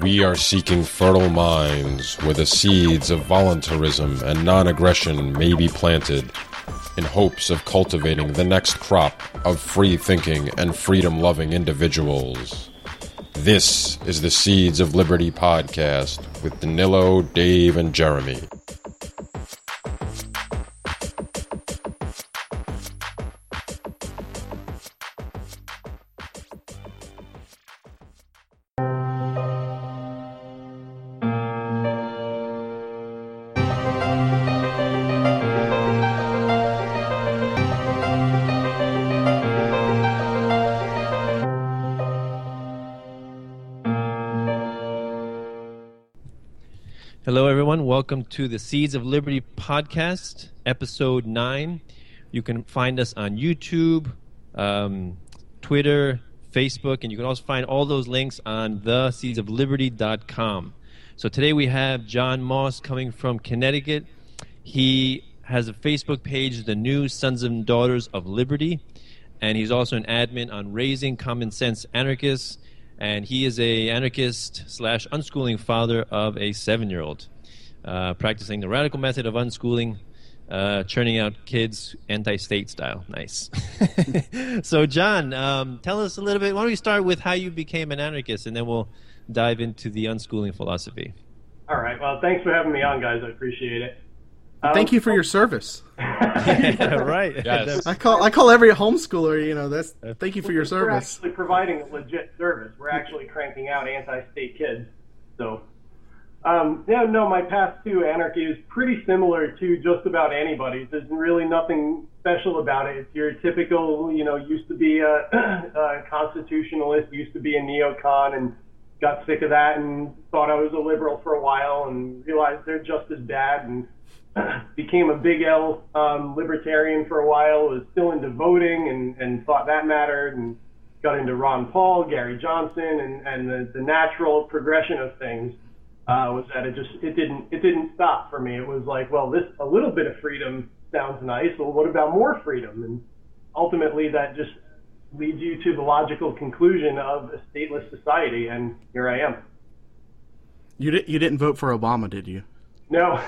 We are seeking fertile minds where the seeds of voluntarism and non-aggression may be planted in hopes of cultivating the next crop of free-thinking and freedom-loving individuals. This is the Seeds of Liberty podcast with Danilo, Dave, and Jeremy. Hello, everyone. Welcome to the Seeds of Liberty podcast, episode 9. You can find us on YouTube, Twitter, Facebook, and you can also find all those links on theseedsofliberty.com. So today we have John Moss coming from Connecticut. He has a Facebook page, The New Sons and Daughters of Liberty, and he's also an admin on Raising Common Sense Anarchists. And he is a anarchist/unschooling father of a 7-year-old, practicing the radical method of unschooling, churning out kids anti-state style. Nice. So, John, tell us a little bit. Why don't we start with how you became an anarchist, and then we'll dive into the unschooling philosophy. All right. Well, thanks for having me on, guys. I appreciate it. Thank you for your service. Yeah, right. Yes. I call every homeschooler, that's thank you for your service. We're actually providing a legit service. We're actually cranking out anti-state kids. So, my path to anarchy is pretty similar to just about anybody's. There's really nothing special about it. It's your typical, used to be a constitutionalist, used to be a neocon, and got sick of that and thought I was a liberal for a while and realized they're just as bad, and became a big L libertarian for a while, was still into voting and thought that mattered, and got into Ron Paul, Gary Johnson, and the natural progression of things was that it didn't stop for me. It was like, well, a little bit of freedom sounds nice. Well, what about more freedom? And ultimately that just leads you to the logical conclusion of a stateless society, and here I am. You didn't vote for Obama, did you? No.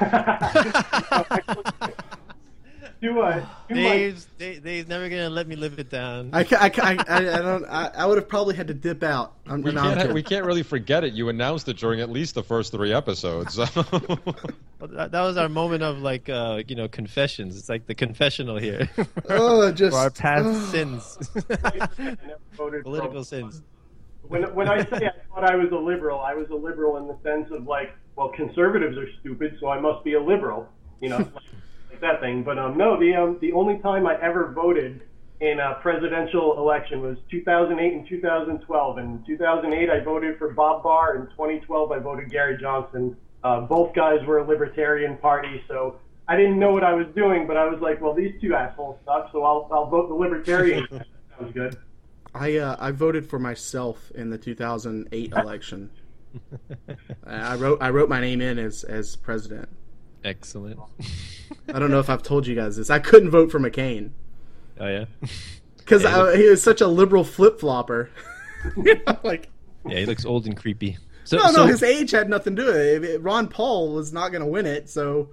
Dave's never gonna let me live it down. I don't. I would have probably had to dip out. We can't really forget it. You announced it during at least the first 3 episodes. So. That was our moment of confessions. It's like the confessional here. Oh, for our past sins, political sins. When I say I thought I was a liberal in the sense of conservatives are stupid, so I must be a liberal, like that thing. But no, the only time I ever voted in a presidential election was 2008 and 2012. In 2008, I voted for Bob Barr. In 2012, I voted Gary Johnson. Both guys were a Libertarian Party, so I didn't know what I was doing, but I was like, well, these two assholes suck, so I'll vote the Libertarian. That was good. I voted for myself in the 2008 election. I wrote my name in as president. Excellent. I don't know if I've told you guys this. I couldn't vote for McCain. Oh yeah, because he was such a liberal flip flopper. Yeah, he looks old and creepy. No, his age had nothing to do with it. Ron Paul was not going to win it, so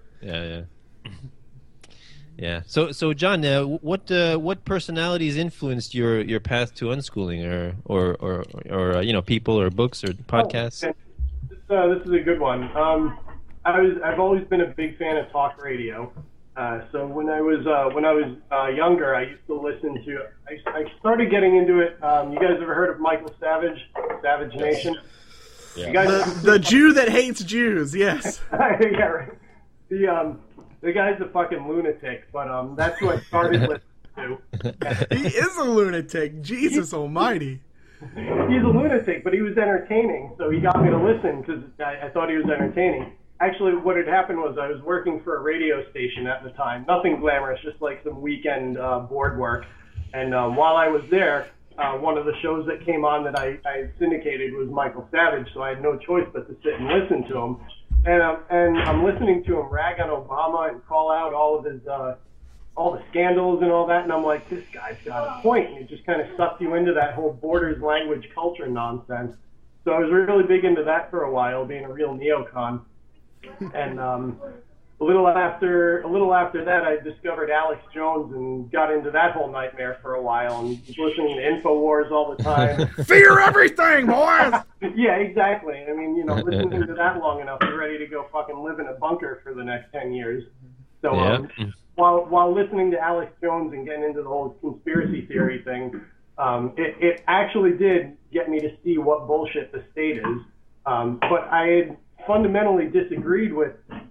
yeah. So John, what personalities influenced your path to unschooling, or people or books or podcasts? Oh, this is a good one. I've always been a big fan of talk radio. So when I was younger, I used to listen to. I started getting into it. You guys ever heard of Michael Savage, Savage Nation? Yeah. The Jew that hates Jews. Yes. Yeah, right. The guy's a fucking lunatic, but that's who I started listening to. He is a lunatic. Jesus Almighty. He's a lunatic, but he was entertaining, so he got me to listen because I thought he was entertaining. Actually, what had happened was I was working for a radio station at the time. Nothing glamorous, just like some weekend board work. And while I was there, one of the shows that came on that I syndicated was Michael Savage, so I had no choice but to sit and listen to him. And I'm listening to him rag on Obama and call out all of his all the scandals and all that, and I'm like, this guy's got a point. And it just kind of sucked you into that whole borders language culture nonsense. So I was really big into that for a while, being a real neocon. And a little after that, I discovered Alex Jones and got into that whole nightmare for a while, and was listening to InfoWars all the time. Fear everything, boys! Yeah, exactly. I mean, listening to that long enough, you're ready to go fucking live in a bunker for the next 10 years. So while listening to Alex Jones and getting into the whole conspiracy theory thing, it actually did get me to see what bullshit the state is. But I had fundamentally disagreed with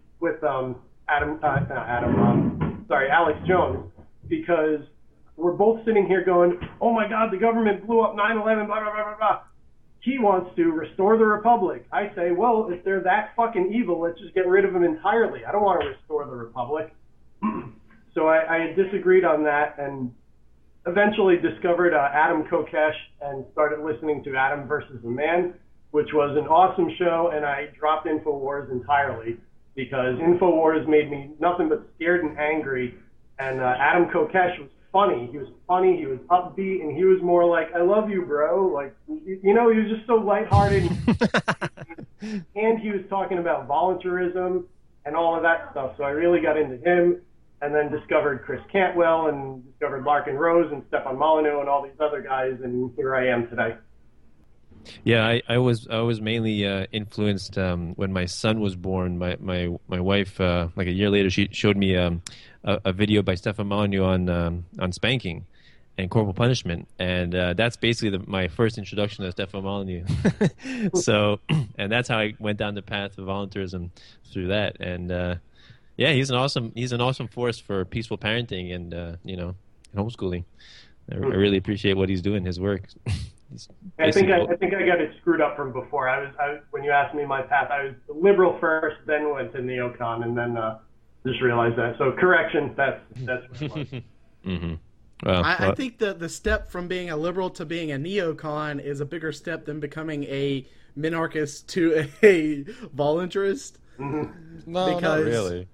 Alex Jones, because we're both sitting here going, oh my God, the government blew up 9/11, blah, blah, blah, blah, blah. He wants to restore the republic. I say, well, if they're that fucking evil, let's just get rid of them entirely. I don't want to restore the republic. So I disagreed on that, and eventually discovered Adam Kokesh and started listening to Adam versus the Man, which was an awesome show, and I dropped InfoWars entirely because InfoWars made me nothing but scared and angry, and Adam Kokesh was funny. He was funny, he was upbeat, and he was more like, I love you, bro. Like, he was just so lighthearted. And he was talking about voluntarism and all of that stuff, so I really got into him, and then discovered Chris Cantwell and discovered Larkin Rose and Stefan Molyneux and all these other guys, and here I am today. Yeah, I was mainly influenced when my son was born. My wife, like a year later, she showed me a video by Stefan Molyneux on spanking and corporal punishment, and that's basically my first introduction to Stefan Molyneux. So, and that's how I went down the path of voluntarism through that. And yeah, he's an awesome force for peaceful parenting and and homeschooling. I really appreciate what he's doing, his work. I think I got it screwed up from before. I was when you asked me my path, I was liberal first, then went to neocon, and then just realized that. So correction, that's what it was. Mm-hmm. Well, I think the step from being a liberal to being a neocon is a bigger step than becoming a minarchist to a voluntarist. Mm-hmm. No, not really.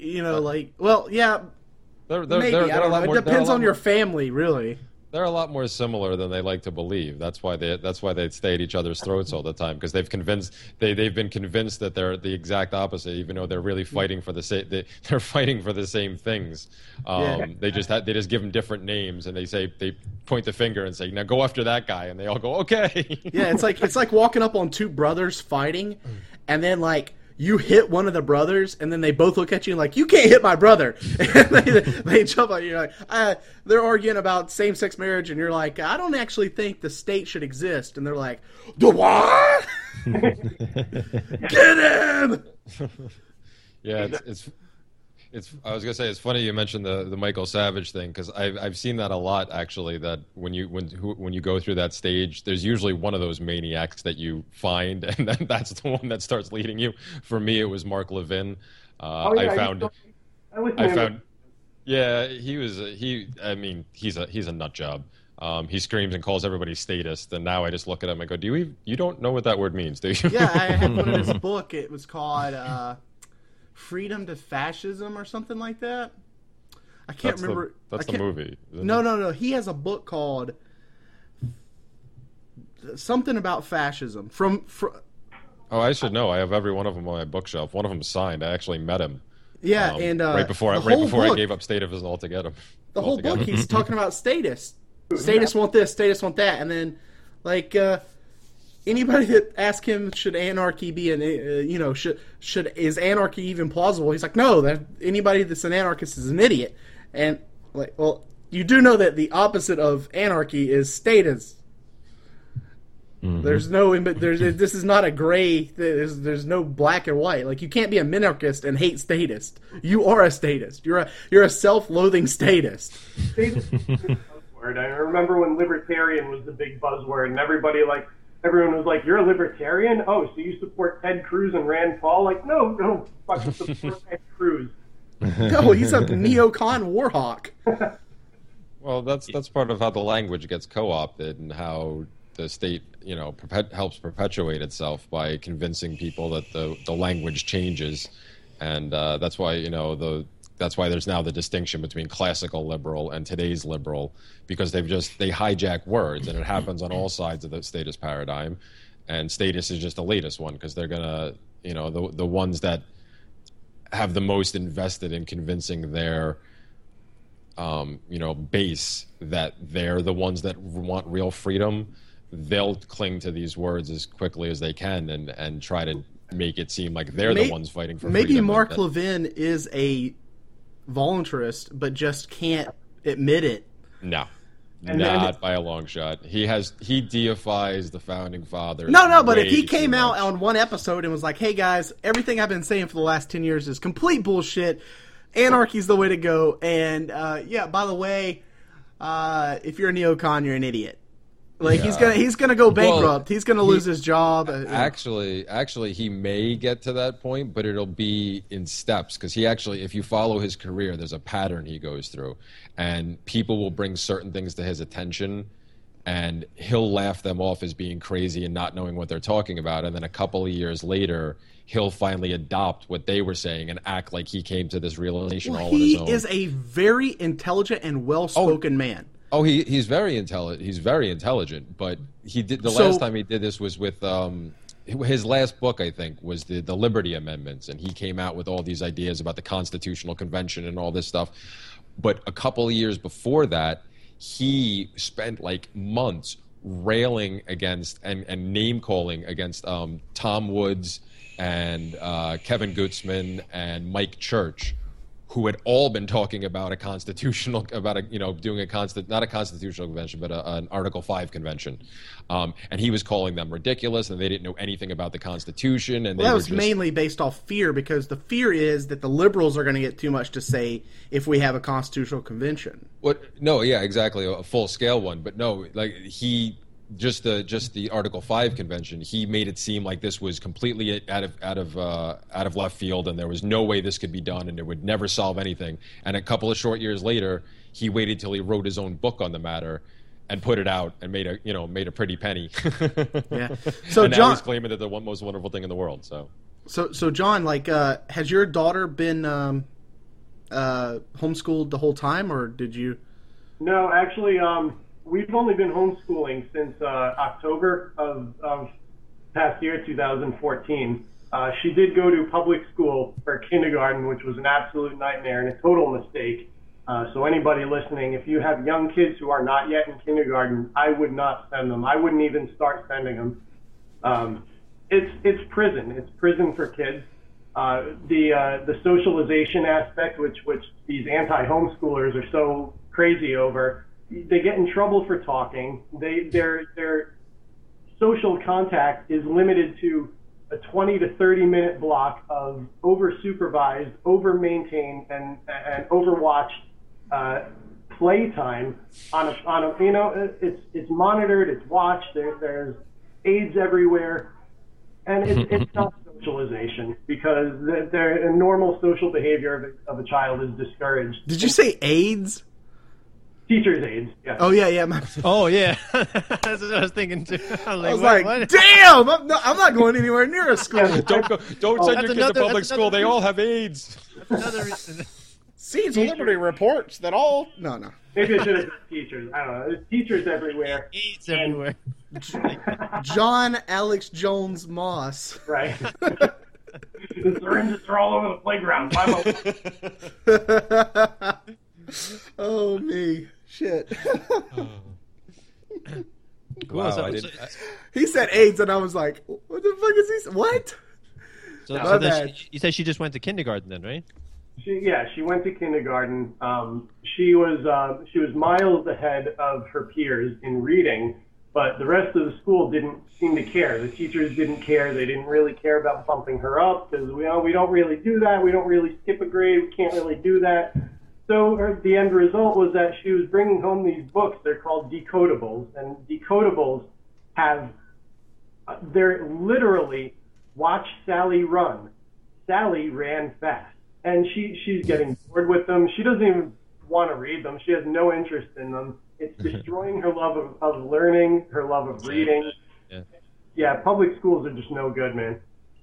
Yeah. Maybe, I don't know. It depends on your family, really. They're a lot more similar than they like to believe. That's why they stay at each other's throats all the time, because they've been convinced that they're the exact opposite, even though they're really fighting for the same. They're fighting for the same things. They just give them different names, and they point the finger and say, "Now go after that guy," and they all go, "Okay." Yeah, it's like walking up on two brothers fighting, and then like, you hit one of the brothers, and then they both look at you like, you can't hit my brother. And they jump on you. You're like, they're arguing about same-sex marriage, and you're like, I don't actually think the state should exist. And they're like, the what? Get him! Yeah, it's. I was gonna say, it's funny you mentioned the Michael Savage thing, because I've seen that a lot, actually. That when you go through that stage, there's usually one of those maniacs that you find, and then that's the one that starts leading you. For me, it was Mark Levin. I found. Yeah, he's a nut job. He screams and calls everybody statist, and now I just look at him and go, you don't know what that word means, do you? Yeah, I had one in his book. It was called Freedom to Fascism or something like that. I can't remember. That's the movie. No. He has a book called something about fascism. Oh, I should know. I have every one of them on my bookshelf. One of them signed. I actually met him. Yeah, and right before I gave up statism altogether. The whole book, he's talking about statists. Statists want this, statists want that, and then like anybody that asks him, should anarchy be is anarchy even plausible? He's like, no, anybody that's an anarchist is an idiot. And like, well, you do know that the opposite of anarchy is statism. Mm-hmm. This is not a gray. There's no black and white. Like, you can't be a minarchist and hate statist. You are a statist. You're a self-loathing statist. Statist is a buzzword. I remember when libertarian was the big buzzword, and everyone was like, "You're a libertarian? Oh, so you support Ted Cruz and Rand Paul?" Like, no, fucking support Ted Cruz. No, he's a neocon war hawk. Well, that's part of how the language gets co-opted, and how the state, helps perpetuate itself by convincing people that the language changes, and that's why that's why there's now the distinction between classical liberal and today's liberal, because they hijack words, and it happens on all sides of the statist paradigm. and Status is just the latest one because they're gonna, the ones that have the most invested in convincing their base that they're the ones that want real freedom. They'll cling to these words as quickly as they can and try to make it seem like they're the ones fighting for freedom. Maybe Mark Levin is a voluntarist, but just can't admit it. No. Not by a long shot. He deifies the founding fathers. No, but if he came out on one episode and was like, "Hey guys, everything I've been saying for the last 10 years is complete bullshit. Anarchy's the way to go." And by the way, if you're a neocon, you're an idiot. Like he's gonna go bankrupt. He's gonna lose his job. Actually, he may get to that point, but it'll be in steps because if you follow his career, there's a pattern he goes through, and people will bring certain things to his attention, and he'll laugh them off as being crazy and not knowing what they're talking about, and then a couple of years later, he'll finally adopt what they were saying and act like he came to this realization all on his own. He is a very intelligent and well-spoken man. Oh, he's very intelligent. He's very intelligent, but he did last time he did this was with his last book, I think, was the Liberty Amendments, and he came out with all these ideas about the Constitutional Convention and all this stuff. But a couple of years before that, he spent like months railing against and name calling against Tom Woods and Kevin Gutzman and Mike Church, who had all been talking about doing not a constitutional convention, but an Article 5 convention, and he was calling them ridiculous, and they didn't know anything about the Constitution. And that was mainly based off fear, because the fear is that the liberals are going to get too much to say if we have a constitutional convention. No, yeah, exactly, a full scale one, but no, like just the Article 5 convention, he made it seem like this was completely out of left field, and there was no way this could be done, and it would never solve anything. And a couple of short years later, he waited till he wrote his own book on the matter and put it out and made a pretty penny. Yeah. So and now John, he's claiming that the most wonderful thing in the world. So John, has your daughter been homeschooled the whole time, or did you? No, actually, we've only been homeschooling since October of past year, 2014. She did go to public school for kindergarten, which was an absolute nightmare and a total mistake. So anybody listening, if you have young kids who are not yet in kindergarten, I would not send them. I wouldn't even start sending them. It's prison. It's prison for kids. The socialization aspect, which these anti-homeschoolers are so crazy over, they get in trouble for talking. Their social contact is limited to a 20 to 30 minute block of over-supervised, over-maintained, and overwatched playtime on a it's monitored, it's watched. There's aids everywhere, and it's not socialization, because the normal social behavior of a child is discouraged. Did you say AIDS? Teacher's aides. Yeah. Oh yeah. Oh yeah. That's what I was thinking too. I was like, damn! I'm not going anywhere near a school. Don't send your kids to public school. They all have AIDS. Another reason. Seeds of Liberty reports that all... No. Maybe I should have said teachers. I don't know. There's teachers everywhere. AIDS everywhere. John Alex Jones Moss. Right. The syringes are all over the playground. Oh, me. Shit. Wow, he said AIDS, and I was like, what the fuck is he... What? So you said she just went to kindergarten then, right? She went to kindergarten. She was miles ahead of her peers in reading, but the rest of the school didn't seem to care. The teachers didn't care. They didn't really care about bumping her up, because we don't really do that. We don't really skip a grade. We can't really do that. So the end result was that she was bringing home these books. They're called decodables, and decodables they're literally watch Sally run. Sally ran fast. And she's getting bored with them. She doesn't even want to read them. She has no interest in them. It's destroying her love of learning, her love of reading. Yeah, public schools are just no good, man.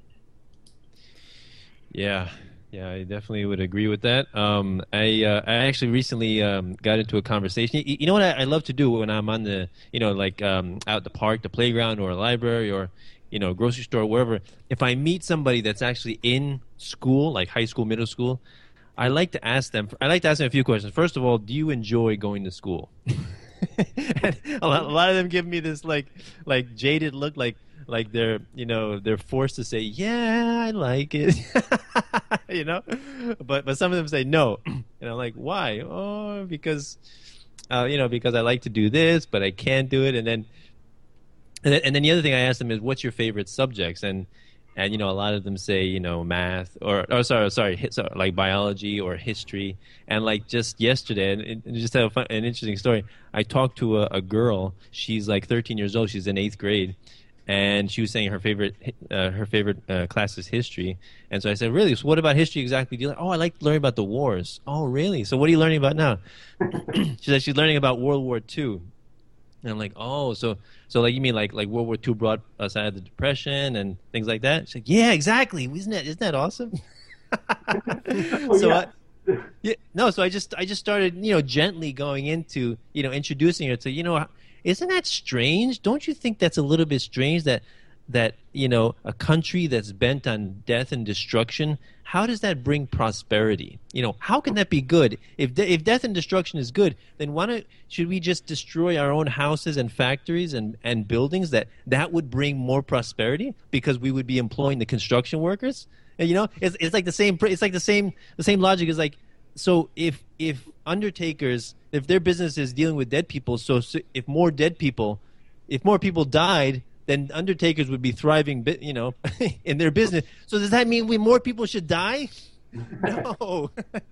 Yeah, I definitely would agree with that. I actually recently got into a conversation. You know what I love to do when I'm on the, out at the park, the playground, or a library, or grocery store, wherever, if I meet somebody that's actually in school, like high school, middle school, I like to ask them a few questions. First of all, do you enjoy going to school? And a lot of them give me this like jaded look, like they're forced to say, yeah, I like it. But some of them say no. And I'm like, why? Oh, because because I like to do this, but I can't do it. And then the other thing I ask them is, what's your favorite subjects? And a lot of them say, math or like biology or history. And like just yesterday, and just have an interesting story. I talked to a girl. She's like 13 years old. She's in 8th grade. And she was saying her favorite class is history. And so I said, really? So what about history exactly? Do you like? Oh, I like learning about the wars. Oh, really? So what are you learning about now? She said she's learning about World War II. And I'm like, oh, so like you mean like World War II brought us out of the Depression and things like that? She's like, yeah, exactly. Isn't that awesome? So so I just started gently going into introducing her to isn't that strange? Don't you think that's a little bit strange that a country that's bent on death and destruction, how does that bring prosperity? How can that be good? If death and destruction is good, then should we just destroy our own houses and factories and buildings that would bring more prosperity because we would be employing the construction workers? And, it's like the same logic is like, so if undertakers, if their business is dealing with dead people, so if more people died, then undertakers would be thriving, in their business. So does that mean more people should die? No,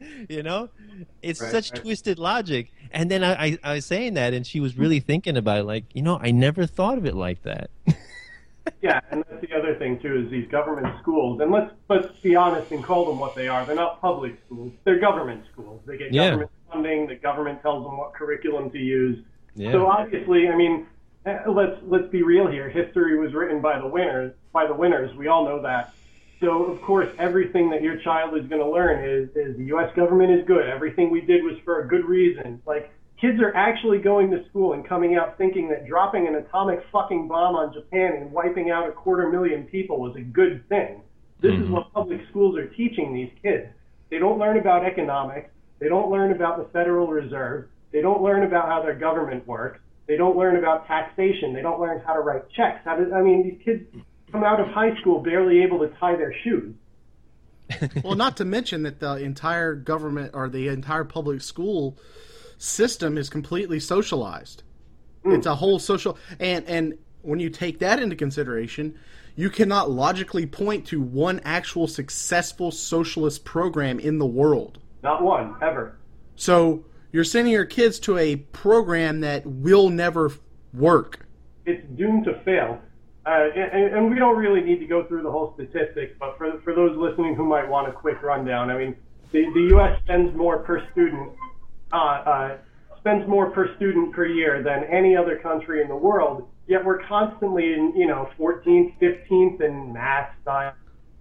it's such twisted logic. And then I was saying that, and she was really thinking about it, like, I never thought of it like that. Yeah, and that's the other thing too, is these government schools, and let's be honest and call them what they are. They're not public schools; they're government schools. They get government funding. The government tells them what curriculum to use. Yeah. So obviously, I mean, let's be real here. History was written by the winners. We all know that. So of course, everything that your child is going to learn is the U.S. government is good. Everything we did was for a good reason. Like, kids are actually going to school and coming out thinking that dropping an atomic fucking bomb on Japan and wiping out 250,000 people was a good thing. This is what public schools are teaching these kids. They don't learn about economics. They don't learn about the Federal Reserve. They don't learn about how their government works. They don't learn about taxation. They don't learn how to write checks. These kids come out of high school barely able to tie their shoes. Well, not to mention that the entire government or the entire public school system is completely socialized. It's a whole social, and when you take that into consideration, you cannot logically point to one actual successful socialist program in the world. Not one, ever. So you're sending your kids to a program that will never work. It's doomed to fail. And we don't really need to go through the whole statistics, but for those listening who might want a quick rundown, I mean, the U.S. spends more per student per year than any other country in the world, yet we're constantly in 14th, 15th in math, science,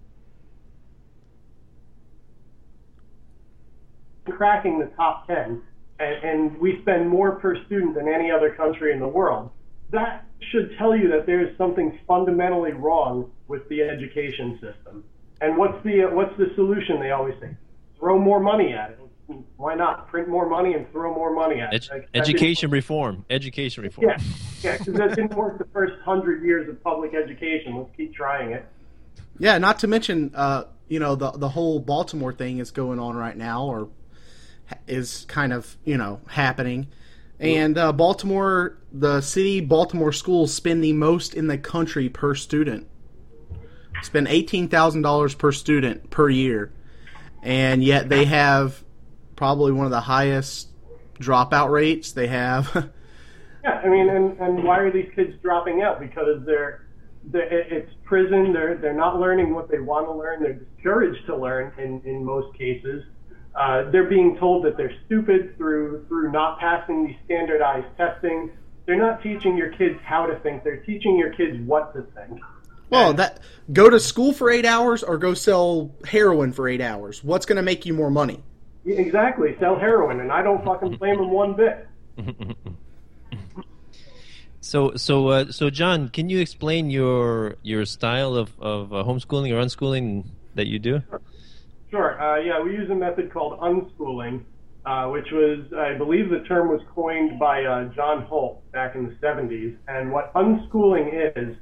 cracking the top 10, and we spend more per student than any other country in the world. That should tell you that there's something fundamentally wrong with the education system. And what's the solution? They always say, throw more money at it. Why not print more money and throw more money at it? Education reform. Yeah, because that didn't work the first 100 years of public education. Let's keep trying it. Yeah, not to mention, the whole Baltimore thing is going on right now, or is kind of, happening. And Baltimore schools spend the most in the country per student. Spend $18,000 per student per year. And yet they have probably one of the highest dropout rates they have. Yeah, I mean, and why are these kids dropping out? Because it's prison. They're not learning what they want to learn. They're discouraged to learn in most cases. They're being told that they're stupid through not passing these standardized testing. They're not teaching your kids how to think. They're teaching your kids what to think. Well, go to school for 8 hours or go sell heroin for 8 hours. What's going to make you more money? Exactly. Sell heroin, and I don't fucking blame them one bit. So John, can you explain your style of homeschooling or unschooling that you do? Sure. Yeah, we use a method called unschooling, which was, I believe the term was coined by John Holt back in the 70s. And what unschooling is,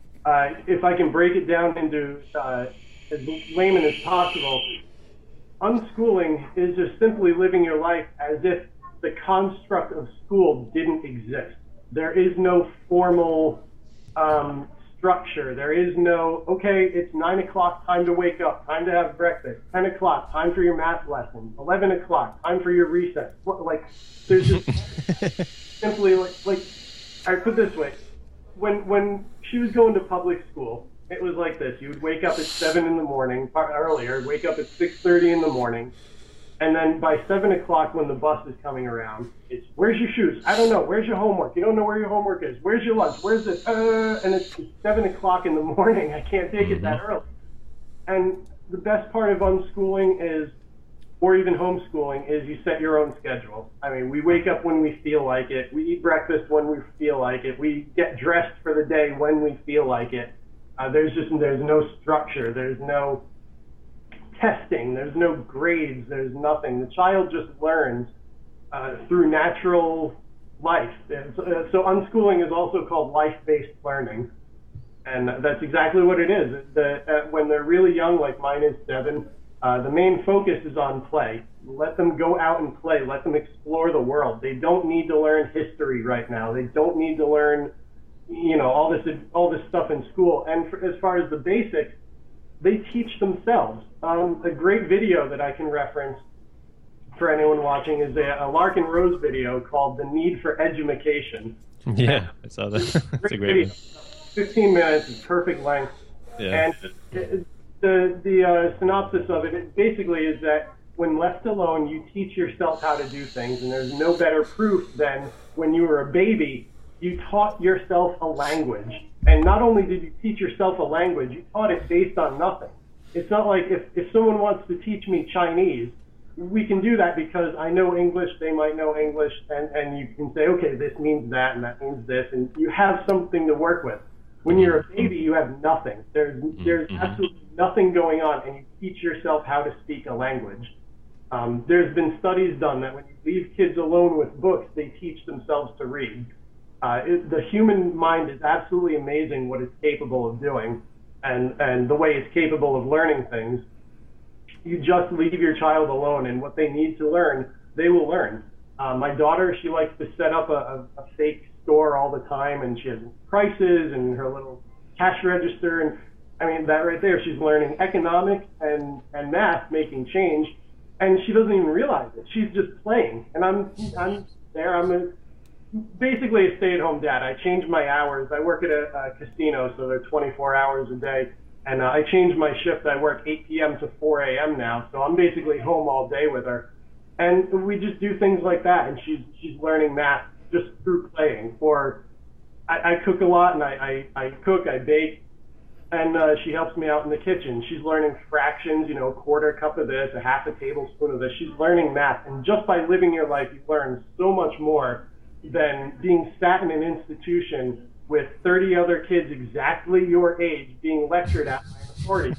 if I can break it down into as layman as possible, unschooling is just simply living your life as if the construct of school didn't exist. There is no formal structure. There is no, okay, it's 9 o'clock, time to wake up, time to have breakfast, 10 o'clock, time for your math lesson, 11 o'clock, time for your recess. Like, there's just simply, like, I put it this way, when she was going to public school, it was like this. You would wake up at 7 in the morning, earlier, wake up at 6:30 in the morning, and then by 7 o'clock when the bus is coming around, it's, where's your shoes? I don't know. Where's your homework? You don't know where your homework is. Where's your lunch? Where's this? And it's 7 o'clock in the morning. I can't take it that early. And the best part of unschooling is, or even homeschooling, is you set your own schedule. I mean, we wake up when we feel like it. We eat breakfast when we feel like it. We get dressed for the day when we feel like it. There's no structure. There's no testing. There's no grades. There's nothing. The child just learns through natural life. So unschooling is also called life-based learning, and that's exactly what it is. When they're really young, like mine is 7, the main focus is on play. Let them go out and play. Let them explore the world. They don't need to learn history right now. They don't need to learn, all this stuff in school. And as far as the basics, they teach themselves. A great video that I can reference for anyone watching is a Larkin Rose video called "The Need for Edumacation." Yeah, I saw that. That's a great video. one. 15 minutes is perfect length. Yeah. And the synopsis of it basically is that when left alone, you teach yourself how to do things, and there's no better proof than when you were a baby, you taught yourself a language. And not only did you teach yourself a language, you taught it based on nothing. It's not like if someone wants to teach me Chinese, we can do that because I know English, they might know English, and you can say, okay, this means that, and that means this, and you have something to work with. When you're a baby, you have nothing. There's absolutely nothing going on, and you teach yourself how to speak a language. There's been studies done that when you leave kids alone with books, they teach themselves to read. The human mind is absolutely amazing what it's capable of doing, and the way it's capable of learning things. You just leave your child alone, and what they need to learn, they will learn. My daughter, she likes to set up a fake store all the time, and she has prices and her little cash register, and I mean, that right there, she's learning economics and math, making change, and she doesn't even realize it. She's just playing, and I'm there. I'm basically a stay-at-home dad. I change my hours. I work at a casino, so they're 24 hours a day. And I changed my shift. I work 8 p.m. to 4 a.m. now, so I'm basically home all day with her. And we just do things like that, and she's learning math just through playing. Or I cook a lot, and I cook, I bake, and she helps me out in the kitchen. She's learning fractions, a quarter cup of this, a half a tablespoon of this. She's learning math, and just by living your life, you learn so much more than being sat in an institution with 30 other kids exactly your age being lectured at by an authority.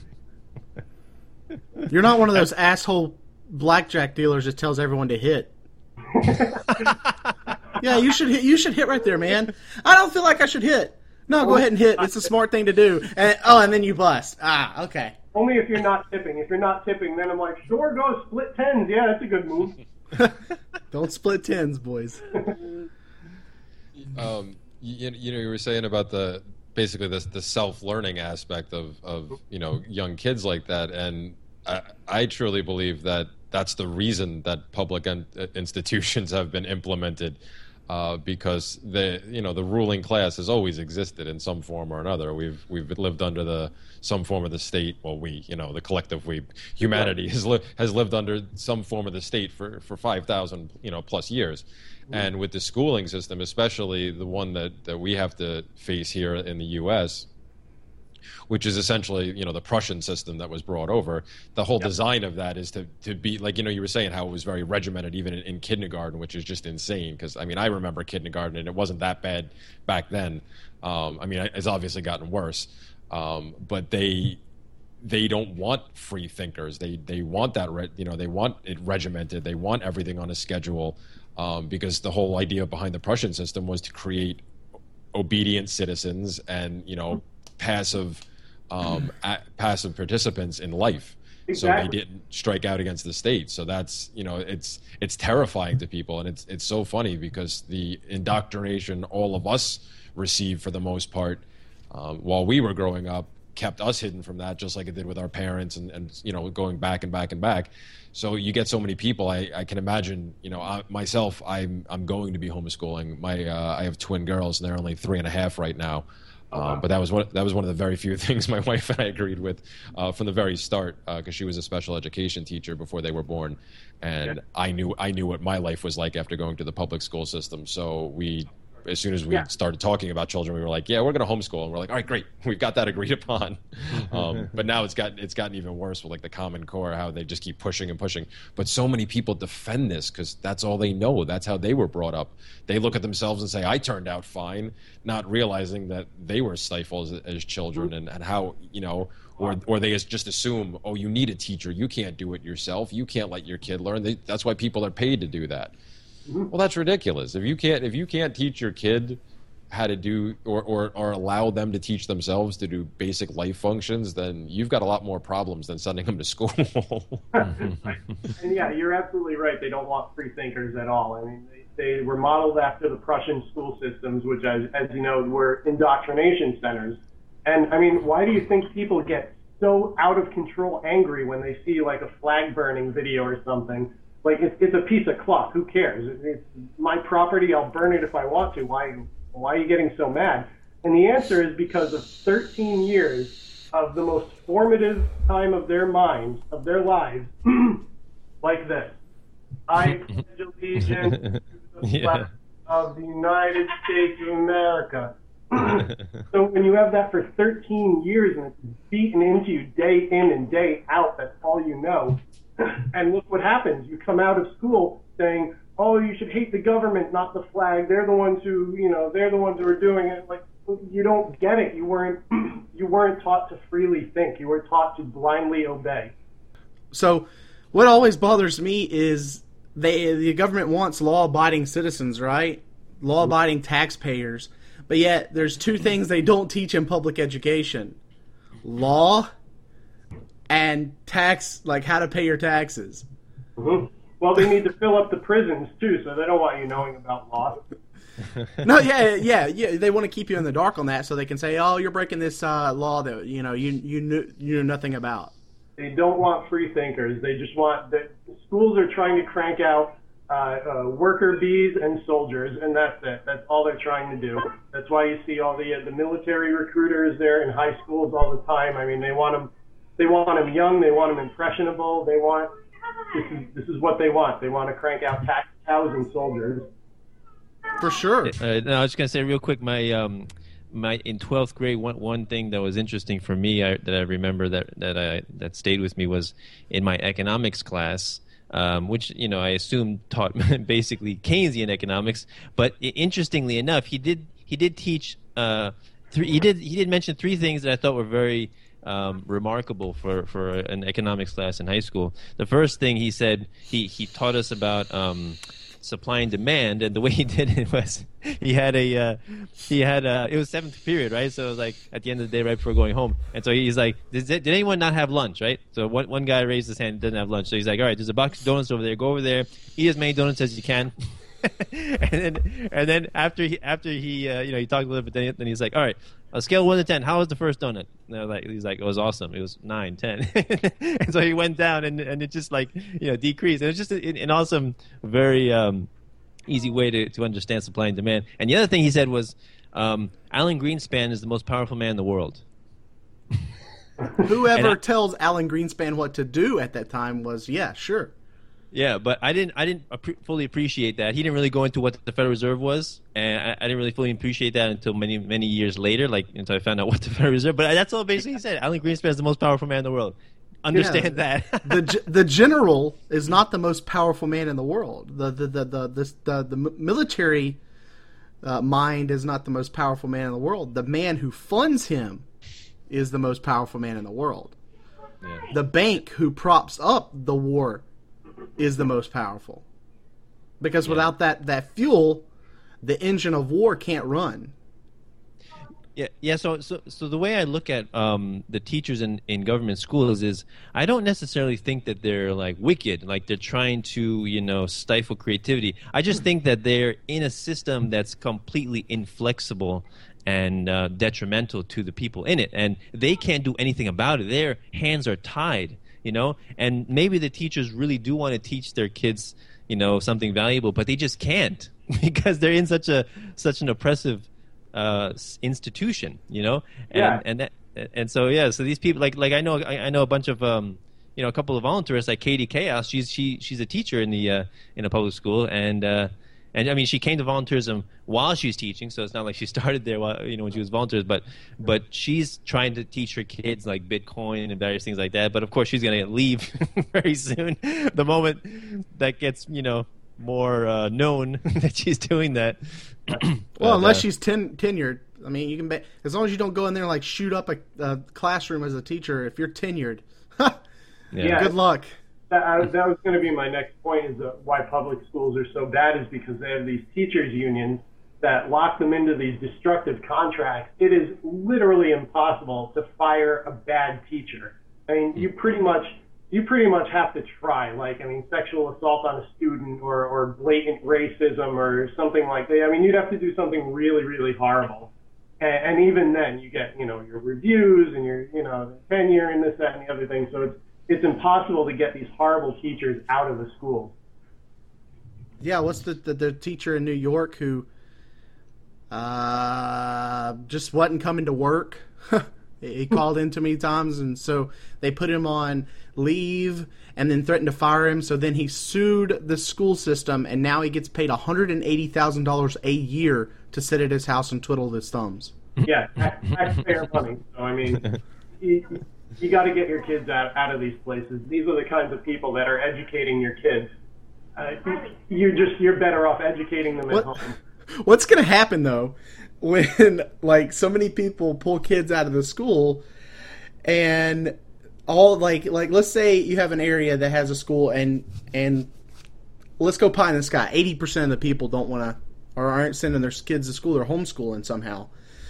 You're not one of those asshole blackjack dealers that tells everyone to hit. Yeah, you should hit. You should hit right there, man. I don't feel like I should hit. No, go ahead and hit. It's a smart thing to do. And then you bust. Ah, okay. Only if you're not tipping. If you're not tipping, then I'm like, sure, go split tens. Yeah, that's a good move. Don't split tens, boys. You were saying about the self-learning aspect of young kids like that, and I truly believe that that's the reason that public institutions have been implemented, because the ruling class has always existed in some form or another. We've lived under some form of the state. Well, the collective humanity has lived under some form of the state for 5,000 plus years. And with the schooling system, especially the one that we have to face here in the U.S., which is essentially, the Prussian system that was brought over. The whole design of that is to be like, you were saying how it was very regimented even in kindergarten, which is just insane. Because I mean, I remember kindergarten and it wasn't that bad back then. I mean, it's obviously gotten worse, but they don't want free thinkers. They want that, they want it regimented. They want everything on a schedule, because the whole idea behind the Prussian system was to create obedient citizens and, passive participants in life. Exactly. So they didn't strike out against the state. So that's, it's terrifying to people. And it's so funny because the indoctrination all of us received for the most part, while we were growing up, kept us hidden from that, just like it did with our parents and going back and back and back. So you get so many people. I can imagine, myself, I'm going to be homeschooling. I have twin girls and they're only 3.5 right now. But that was one of the very few things my wife and I agreed with from the very start, because she was a special education teacher before they were born, and I knew what my life was like after going to the public school system. So as soon as we started talking about children, we were like, yeah, we're going to homeschool. And we're like, all right, great. We've got that agreed upon. But now it's gotten even worse with like the Common Core, how they just keep pushing and pushing. But so many people defend this because that's all they know. That's how they were brought up. They look at themselves and say, I turned out fine, not realizing that they were stifled as children, and how, or they just assume, oh, you need a teacher. You can't do it yourself. You can't let your kid learn. That's why people are paid to do that. Well, that's ridiculous. If you can't teach your kid how to do or allow them to teach themselves to do basic life functions, then you've got a lot more problems than sending them to school. And yeah, you're absolutely right. They don't want free thinkers at all. I mean, they were modeled after the Prussian school systems, which, as you know, were indoctrination centers. And I mean, why do you think people get so out of control angry when they see like a flag burning video or something? Like, it's a piece of cloth. Who cares? It's my property. I'll burn it if I want to. Why are you getting so mad? And the answer is because of 13 years of the most formative time of their minds, of their lives, like this. I pledge allegiance to the flag of the United States of America. So when you have that for 13 years and it's beaten into you day in and day out, that's all you know. And look what happens. You come out of school saying, oh, you should hate the government, not the flag. They're the ones who are doing it. Like, you don't get it. You weren't taught to freely think. You were taught to blindly obey. So what always bothers me is the government wants law-abiding citizens, right? Law-abiding taxpayers. But yet there's two things they don't teach in public education. Law and tax, like how to pay your taxes. Mm-hmm. Well, they need to fill up the prisons too, so they don't want you knowing about law. No, yeah. They want to keep you in the dark on that, so they can say, "Oh, you're breaking this law that you knew nothing about." They don't want free thinkers. They just want the schools are trying to crank out worker bees and soldiers, and that's it. That's all they're trying to do. That's why you see all the military recruiters there in high schools all the time. I mean, they want them young. They want them impressionable. This is what they want. They want to crank out tax cows and soldiers. For sure. No, I was just gonna say real quick. My in 12th grade, one thing that was interesting for me that I remember that stayed with me was in my economics class, which I assume taught basically Keynesian economics. But interestingly enough, he did teach he did mention three things that I thought were very remarkable for an economics class in high school. The first thing he said, he taught us about supply and demand, and the way he did it was it was seventh period, right? So it was like at the end of the day, right before going home. And so he's like, did anyone not have lunch, right? So one guy raised his hand, didn't have lunch. So he's like, all right, there's a box of donuts over there. Go over there, eat as many donuts as you can. and then after he he talked a little bit, then he's like, all right, a scale of 1 to 10, how was the first donut? And he's like, it was awesome. It was 9, 10. And so he went down, and it just decreased. And it's just an awesome, very easy way to understand supply and demand. And the other thing he said was, Alan Greenspan is the most powerful man in the world. Whoever tells Alan Greenspan what to do at that time was, yeah, sure. Yeah, but I didn't fully appreciate that. He didn't really go into what the Federal Reserve was, and I didn't really fully appreciate that until many years later, like until I found out what the Federal Reserve. But that's all basically he said. Alan Greenspan is the most powerful man in the world. Understand that. The general is not the most powerful man in the world. The military mind is not the most powerful man in the world. The man who funds him is the most powerful man in the world. Yeah. The bank who props up the war is the most powerful. Because without that fuel, the engine of war can't run. Yeah. So the way I look at the teachers in government schools is I don't necessarily think that they're like wicked, like they're trying to stifle creativity. I just think that they're in a system that's completely inflexible and detrimental to the people in it, and they can't do anything about it. Their hands are tied, and maybe the teachers really do want to teach their kids, something valuable, but they just can't because they're in such an oppressive institution, so these people like I know a bunch of a couple of volunteers like Katie Chaos. She's a teacher in a public school, and I mean, she came to volunteerism while she was teaching, so it's not like she started there while, when she was volunteers. But she's trying to teach her kids like Bitcoin and various things like that. But of course, she's going to leave very soon. The moment that gets more known that she's doing that. Well, unless she's tenured. I mean, you can as long as you don't go in there and like shoot up a classroom as a teacher. If you're tenured, good luck. That was going to be my next point, is why public schools are so bad is because they have these teachers unions that lock them into these destructive contracts. It is literally impossible to fire a bad teacher. I mean, you pretty much have to try. Like, I mean, sexual assault on a student or blatant racism or something like that. I mean, you'd have to do something really, really horrible. And even then, you get, your reviews and your, tenure and this, that, and the other thing. So it's impossible to get these horrible teachers out of the school. Yeah, what's the teacher in New York who just wasn't coming to work? He called in too many times, and so they put him on leave and then threatened to fire him. So then he sued the school system, and now he gets paid $180,000 a year to sit at his house and twiddle his thumbs. Yeah, taxpayer money. So, I mean, you got to get your kids out of these places. These are the kinds of people that are educating your kids. You're better off educating them at home. What's going to happen though when like so many people pull kids out of the school and all like let's say you have an area that has a school and let's go pie in the sky. 80% of the people don't want to or aren't sending their kids to school or homeschooling somehow.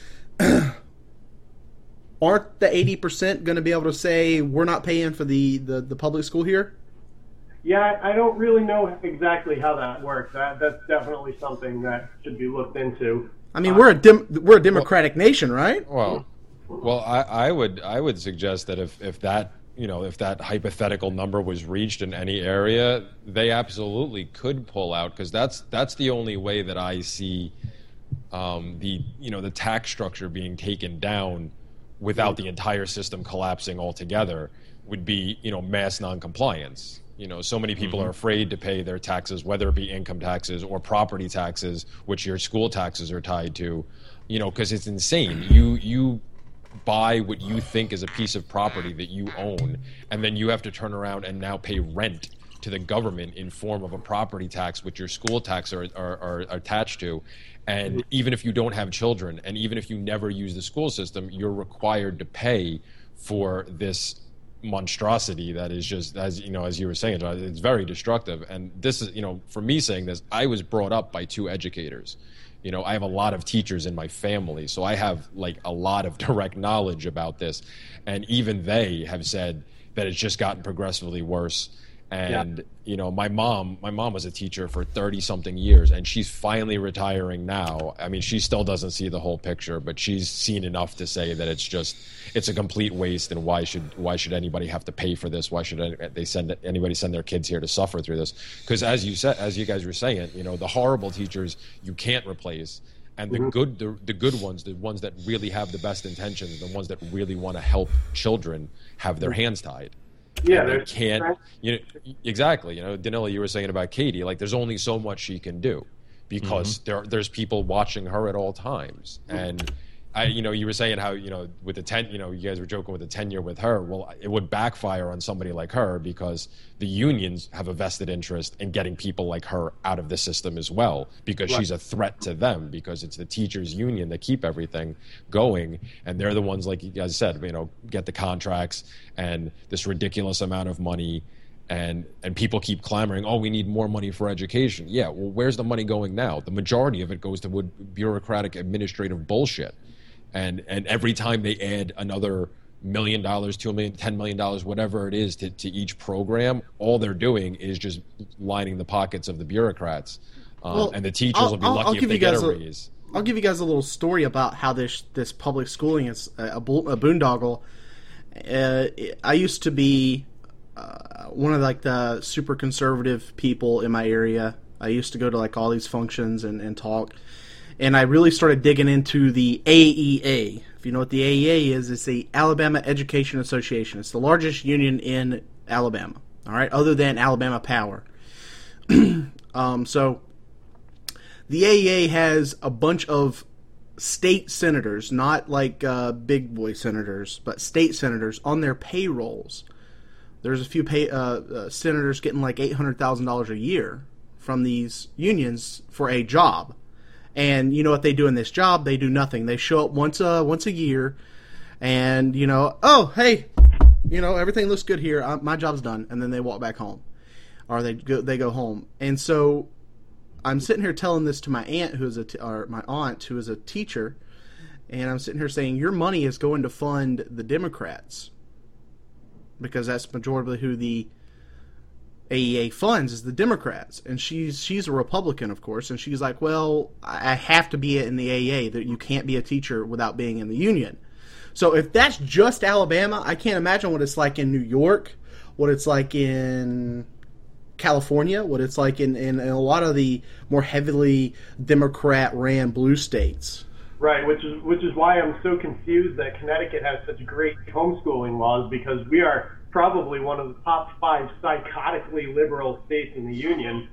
Aren't the 80% going to be able to say we're not paying for the public school here? Yeah, I don't really know exactly how that works. That's definitely something that should be looked into. I mean, we're a democratic nation, right? Well, I would suggest that if that if that hypothetical number was reached in any area, they absolutely could pull out, because that's the only way that I see the tax structure being taken down without the entire system collapsing altogether would be, mass noncompliance. So many people are afraid to pay their taxes, whether it be income taxes or property taxes, which your school taxes are tied to, because it's insane. You buy what you think is a piece of property that you own, and then you have to turn around and now pay rent to the government in form of a property tax, which your school tax are attached to. And even if you don't have children, and even if you never use the school system, you're required to pay for this monstrosity that is just, as you were saying, John, it's very destructive. And this is, for me saying this, I was brought up by two educators. I have a lot of teachers in my family, so I have like a lot of direct knowledge about this. And even they have said that it's just gotten progressively worse. And, my mom was a teacher for 30 something years, and she's finally retiring now. I mean, she still doesn't see the whole picture, but she's seen enough to say that it's a complete waste. And why should anybody have to pay for this? Why should anybody send their kids here to suffer through this? Because as you guys were saying, the horrible teachers you can't replace. And the good ones, the ones that really have the best intentions, the ones that really want to help children, have their hands tied. Yeah, and they there's can't. Exactly. Danila, you were saying about Katie. Like, there's only so much she can do because there's people watching her at all times. And you were saying how with the 10, you guys were joking with the tenure with her. Well, it would backfire on somebody like her because the unions have a vested interest in getting people like her out of the system as well, because she's a threat to them, because it's the teachers union that keep everything going, and they're the ones, like you guys said, get the contracts and this ridiculous amount of money. And people keep clamoring, we need more money for education. Yeah, well, where's the money going now? The majority of it goes to bureaucratic administrative bullshit. And every time they add another $1 million, $2 million, $10 million, whatever it is to each program, all they're doing is just lining the pockets of the bureaucrats. And the teachers will be lucky if they get a raise. I'll give you guys a little story about how this public schooling is a boondoggle. I used to be one of the super conservative people in my area. I used to go to all these functions and talk. And I really started digging into the AEA. If you know what the AEA is, it's the Alabama Education Association. It's the largest union in Alabama, all right, other than Alabama Power. So the AEA has a bunch of state senators, not big boy senators, but state senators on their payrolls. There's a few senators getting $800,000 a year from these unions for a job. And you know what they do in this job? They do nothing. They show up once a year, and hey, everything looks good here. My job's done, and then they walk back home, or they go home. And so I'm sitting here telling this to my aunt, my aunt who is a teacher, and I'm sitting here saying, your money is going to fund the Democrats, because that's majority who the AEA funds is the Democrats, and she's a Republican, of course, and she's like, well, I have to be in the AEA, that you can't be a teacher without being in the union. So if that's just Alabama, I can't imagine what it's like in New York, what it's like in California, what it's like in a lot of the more heavily Democrat-ran blue states. Right, which is why I'm so confused that Connecticut has such great homeschooling laws, because we are probably one of the top 5 psychotically liberal states in the union.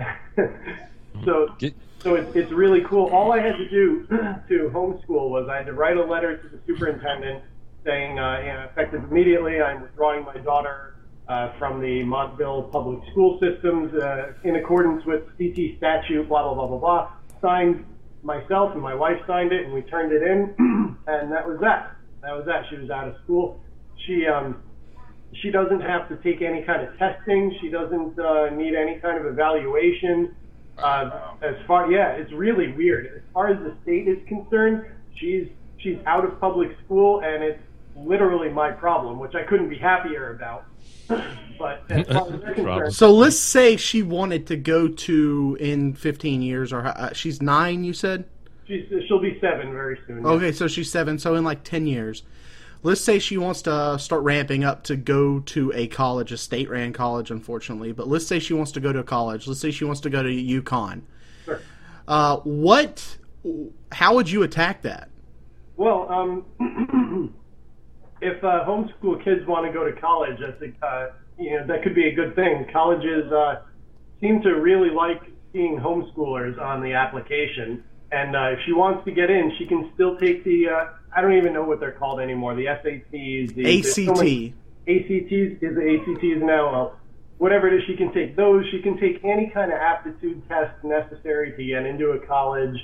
So it's really cool. All I had to do to homeschool was I had to write a letter to the superintendent saying, effective immediately, I'm withdrawing my daughter from the Montville public school systems in accordance with CT statute, blah, blah, blah, blah, blah. Signed, myself and my wife signed it, and we turned it in, and that was that. She was out of school. She doesn't have to take any kind of testing. She doesn't need any kind of evaluation. It's really weird. As far as the state is concerned, she's out of public school, and it's literally my problem, which I couldn't be happier about. But as far as they're concerned, so let's say she wanted to go to in 15 years, or she's 9, you said? She'll be 7 very soon. Okay, so she's 7, so in 10 years. Let's say she wants to start ramping up to go to a college, a state-ran college, unfortunately. But let's say she wants to go to a college. Let's say she wants to go to UConn. Sure. How would you attack that? Well, if homeschool kids want to go to college, that could be a good thing. Colleges seem to really like seeing homeschoolers on the application. And if she wants to get in, she can still take the, I don't even know what they're called anymore, the SATs. ACT. ACTs, is the ACTs now? Well, whatever it is, she can take those. She can take any kind of aptitude test necessary to get into a college.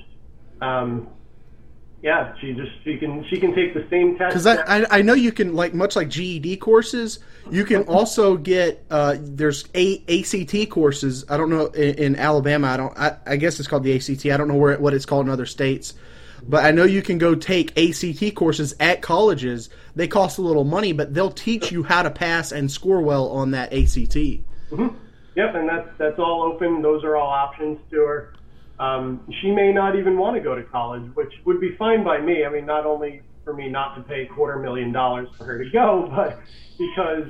She can take the same test. Because I know you can, much like GED courses, you can also get there's ACT courses. I don't know in Alabama. I guess it's called the ACT. I don't know what it's called in other states, but I know you can go take ACT courses at colleges. They cost a little money, but they'll teach you how to pass and score well on that ACT. Mm-hmm. Yep, and that's all open. Those are all options to her. She may not even want to go to college, which would be fine by me. I mean, not only for me not to pay $250,000 for her to go, but because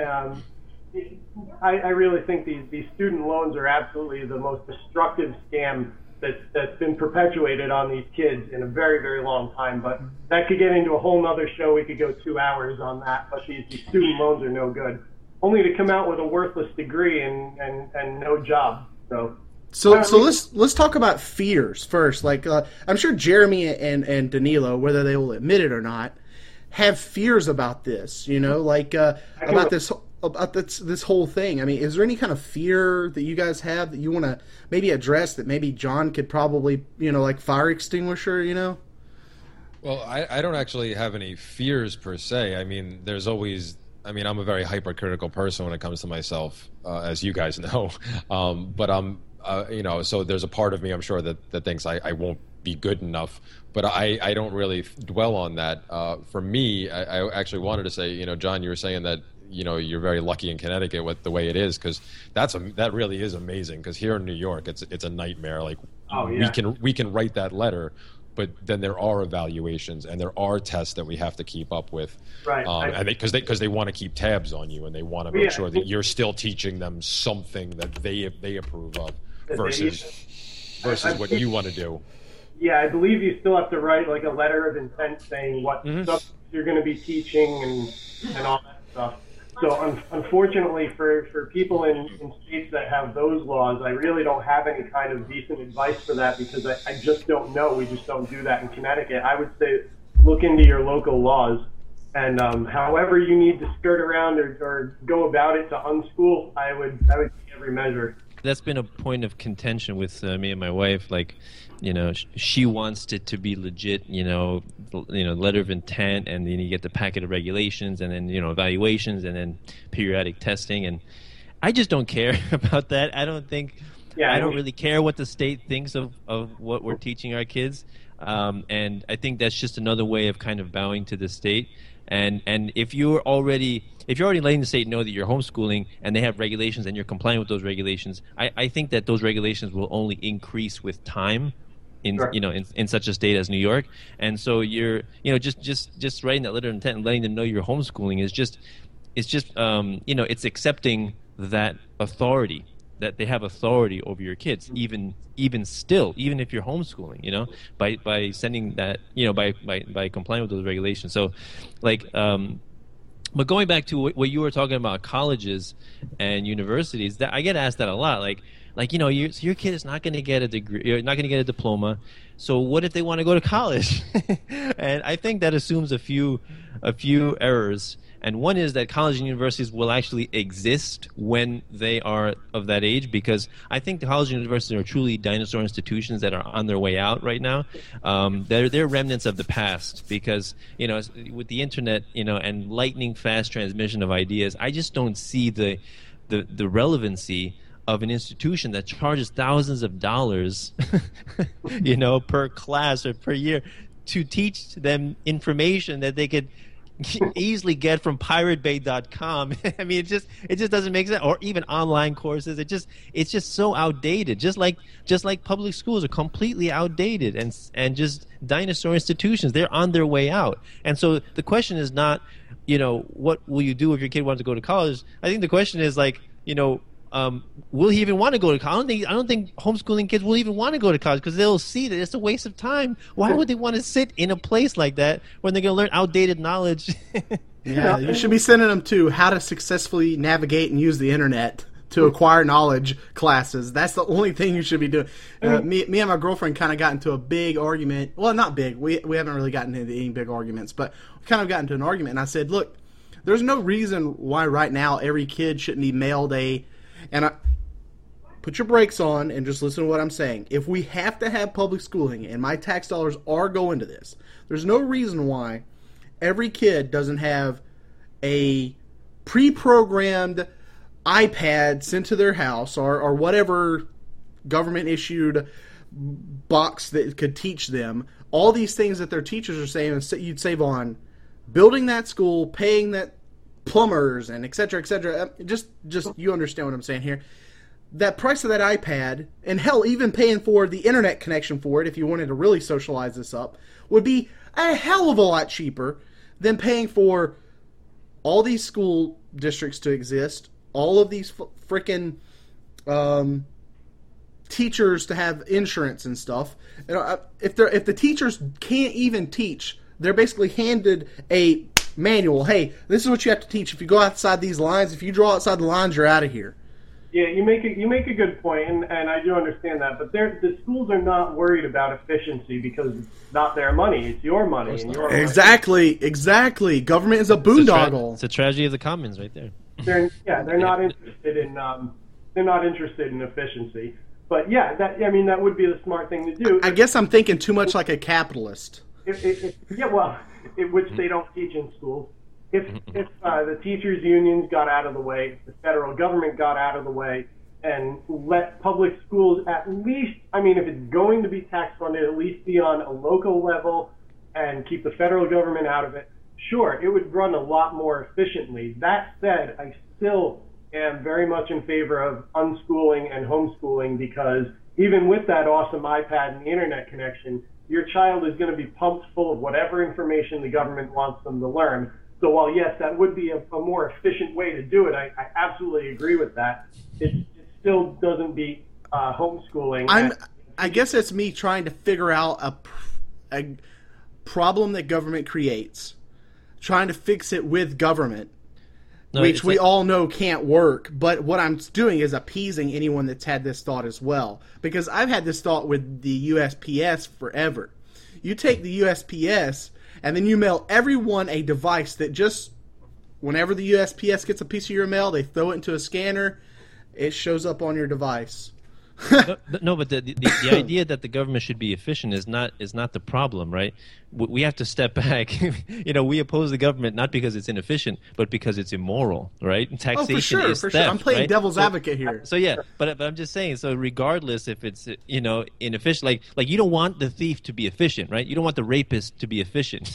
I really think these student loans are absolutely the most destructive scam that's been perpetuated on these kids in a very, very long time. But that could get into a whole nother show. We could go 2 hours on that, but these student loans are no good. only to come out with a worthless degree and no job. So let's talk about fears first. Like I'm sure Jeremy and Danilo, whether they will admit it or not, have fears about this. Like about this whole thing. I mean, is there any kind of fear that you guys have that you want to maybe address that maybe John could probably like fire extinguisher? Well, I don't actually have any fears per se. I mean, there's always. I mean, I'm a very hypercritical person when it comes to myself, as you guys know. But I'm, so there's a part of me, I'm sure, that thinks I won't be good enough. But I don't really dwell on that. For me, I actually wanted to say, John, you were saying that, you're very lucky in Connecticut with the way it is, because that really is amazing. Because here in New York, it's a nightmare. Like, we can write that letter, but then there are evaluations and there are tests that we have to keep up with, right? And because they want to keep tabs on you and they want to make sure that you're still teaching them something that they approve of versus what you want to do. Yeah, I believe you still have to write like a letter of intent saying what stuff you're going to be teaching and all that stuff. So unfortunately for people in states that have those laws, I really don't have any kind of decent advice for that, because I just don't know. We just don't do that in Connecticut. I would say look into your local laws, and however you need to skirt around or go about it to unschool, I would take every measure. That's been a point of contention with me and my wife. Like, she wants it to be legit, letter of intent, and then you get the packet of regulations, and then, evaluations, and then periodic testing. And I just don't care about that. I don't really care what the state thinks of what we're teaching our kids. And I think that's just another way of kind of bowing to the state. And if you're already letting the state know that you're homeschooling and they have regulations and you're complying with those regulations, I think that those regulations will only increase with time in such a state as New York. And so you're just writing that letter of intent and letting them know you're homeschooling is just it's accepting that authority, that they have authority over your kids, even if you're homeschooling, by sending that, by complying with those regulations. So, but going back to what you were talking about, colleges and universities, that I get asked that a lot. Your kid is not going to get a degree, you're not going to get a diploma. So what if they want to go to college? And I think that assumes a few errors. And one is that colleges and universities will actually exist when they are of that age, because I think the colleges and universities are truly dinosaur institutions that are on their way out right now. They're remnants of the past, because, with the internet, and lightning fast transmission of ideas, I just don't see the relevancy of an institution that charges thousands of dollars, per class or per year to teach them information that they could easily get from piratebay.com. I mean, it just doesn't make sense. Or even online courses. It's just so outdated. Just like public schools are completely outdated and just dinosaur institutions. They're on their way out. And so the question is not, what will you do if your kid wants to go to college? I think the question is will he even want to go to college? I don't think homeschooling kids will even want to go to college, because they'll see that it's a waste of time. Why would they want to sit in a place like that when they're going to learn outdated knowledge? Yeah, you should be sending them to how to successfully navigate and use the internet to acquire knowledge classes. That's the only thing you should be doing. Me and my girlfriend kind of got into a big argument. Well, not big. We haven't really gotten into any big arguments, but we kind of got into an argument. And I said, look, there's no reason why right now every kid shouldn't be mailed put your brakes on and just listen to what I'm saying. If we have to have public schooling and my tax dollars are going to this, there's no reason why every kid doesn't have a pre-programmed iPad sent to their house or whatever government-issued box that could teach them all these things that their teachers are saying, and you'd save on building that school, paying that plumbers, and et cetera, et cetera. Just you understand what I'm saying here. That price of that iPad, and hell, even paying for the internet connection for it, if you wanted to really socialize this up, would be a hell of a lot cheaper than paying for all these school districts to exist, all of these frickin' teachers to have insurance and stuff. If the teachers can't even teach, they're basically handed a manual. Hey, this is what you have to teach. If you go outside these lines, if you draw outside the lines, you're out of here. Yeah, you make a good point, and I do understand that. But the schools are not worried about efficiency because it's not their money; it's your money. And your Exactly. Government is a boondoggle. It's a tragedy of the commons, right there. They're not interested in efficiency. But yeah, that would be the smart thing to do. I guess I'm thinking too much like a capitalist. Which they don't teach in schools. If the teachers' unions got out of the way, the federal government got out of the way, and let public schools at least, if it's going to be tax funded, at least be on a local level and keep the federal government out of it, sure, it would run a lot more efficiently. That said, I still am very much in favor of unschooling and homeschooling because even with that awesome iPad and the internet connection, your child is going to be pumped full of whatever information the government wants them to learn. So while, yes, that would be a more efficient way to do it, I absolutely agree with that. It still doesn't beat homeschooling. I guess it's me trying to figure out a problem that government creates, trying to fix it with government, which we all know can't work. But what I'm doing is appeasing anyone that's had this thought as well. Because I've had this thought with the USPS forever. You take the USPS and then you mail everyone a device that just, whenever the USPS gets a piece of your mail, they throw it into a scanner, it shows up on your device. No, but the idea that the government should be efficient is not the problem, right? We have to step back. We oppose the government not because it's inefficient, but because it's immoral, right? Taxation is for theft, sure. I'm playing devil's advocate here. So yeah, but I'm just saying. So regardless if it's inefficient, like you don't want the thief to be efficient, right? You don't want the rapist to be efficient,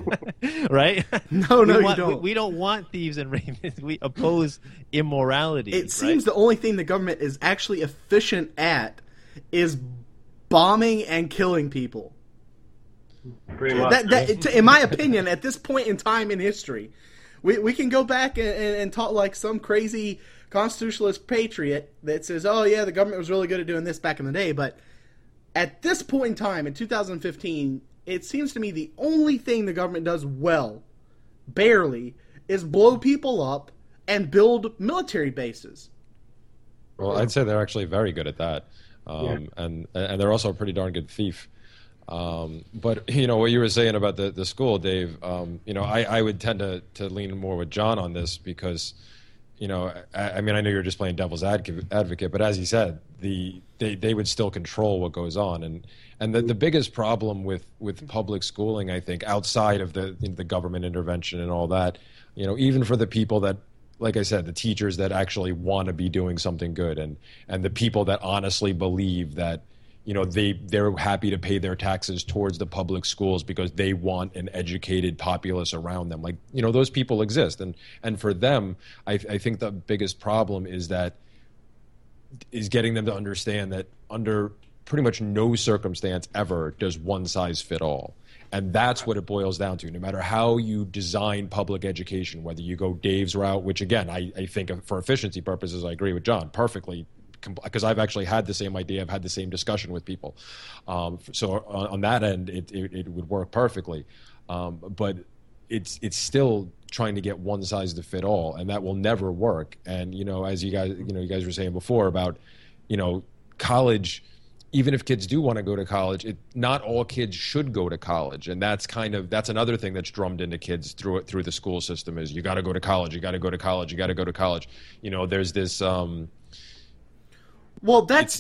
right? No, you don't. We don't want thieves and rapists. We oppose immorality. It seems the only thing the government is actually efficient at is bombing and killing people. Pretty much. In my opinion, at this point in time in history, we can go back and talk like some crazy constitutionalist patriot that says, oh yeah, the government was really good at doing this back in the day, but at this point in time, in 2015, it seems to me the only thing the government does well, barely, is blow people up and build military bases. Well, I'd say they're actually very good at that, and they're also a pretty darn good thief. But what you were saying about the school, Dave. I would tend to lean more with John on this because, I know you're just playing devil's advocate, but as he said, they would still control what goes on, and the biggest problem with public schooling, I think, outside of the government intervention and all that, even for the people that, like I said, the teachers that actually want to be doing something good, and the people that honestly believe that, they're happy to pay their taxes towards the public schools because they want an educated populace around them. Like, those people exist. And for them, I think the biggest problem is getting them to understand that under pretty much no circumstance ever does one size fit all. And that's what it boils down to. No matter how you design public education, whether you go Dave's route, which again, I think for efficiency purposes, I agree with John perfectly, because I've actually had the same idea. I've had the same discussion with people. So on that end, it would work perfectly. But it's still trying to get one size to fit all, and that will never work. And, as you guys were saying before about, college, even if kids do want to go to college, not all kids should go to college, and that's another thing that's drummed into kids through the school system is you got to go to college, you got to go to college, you got to go to college. There's this. Well, that's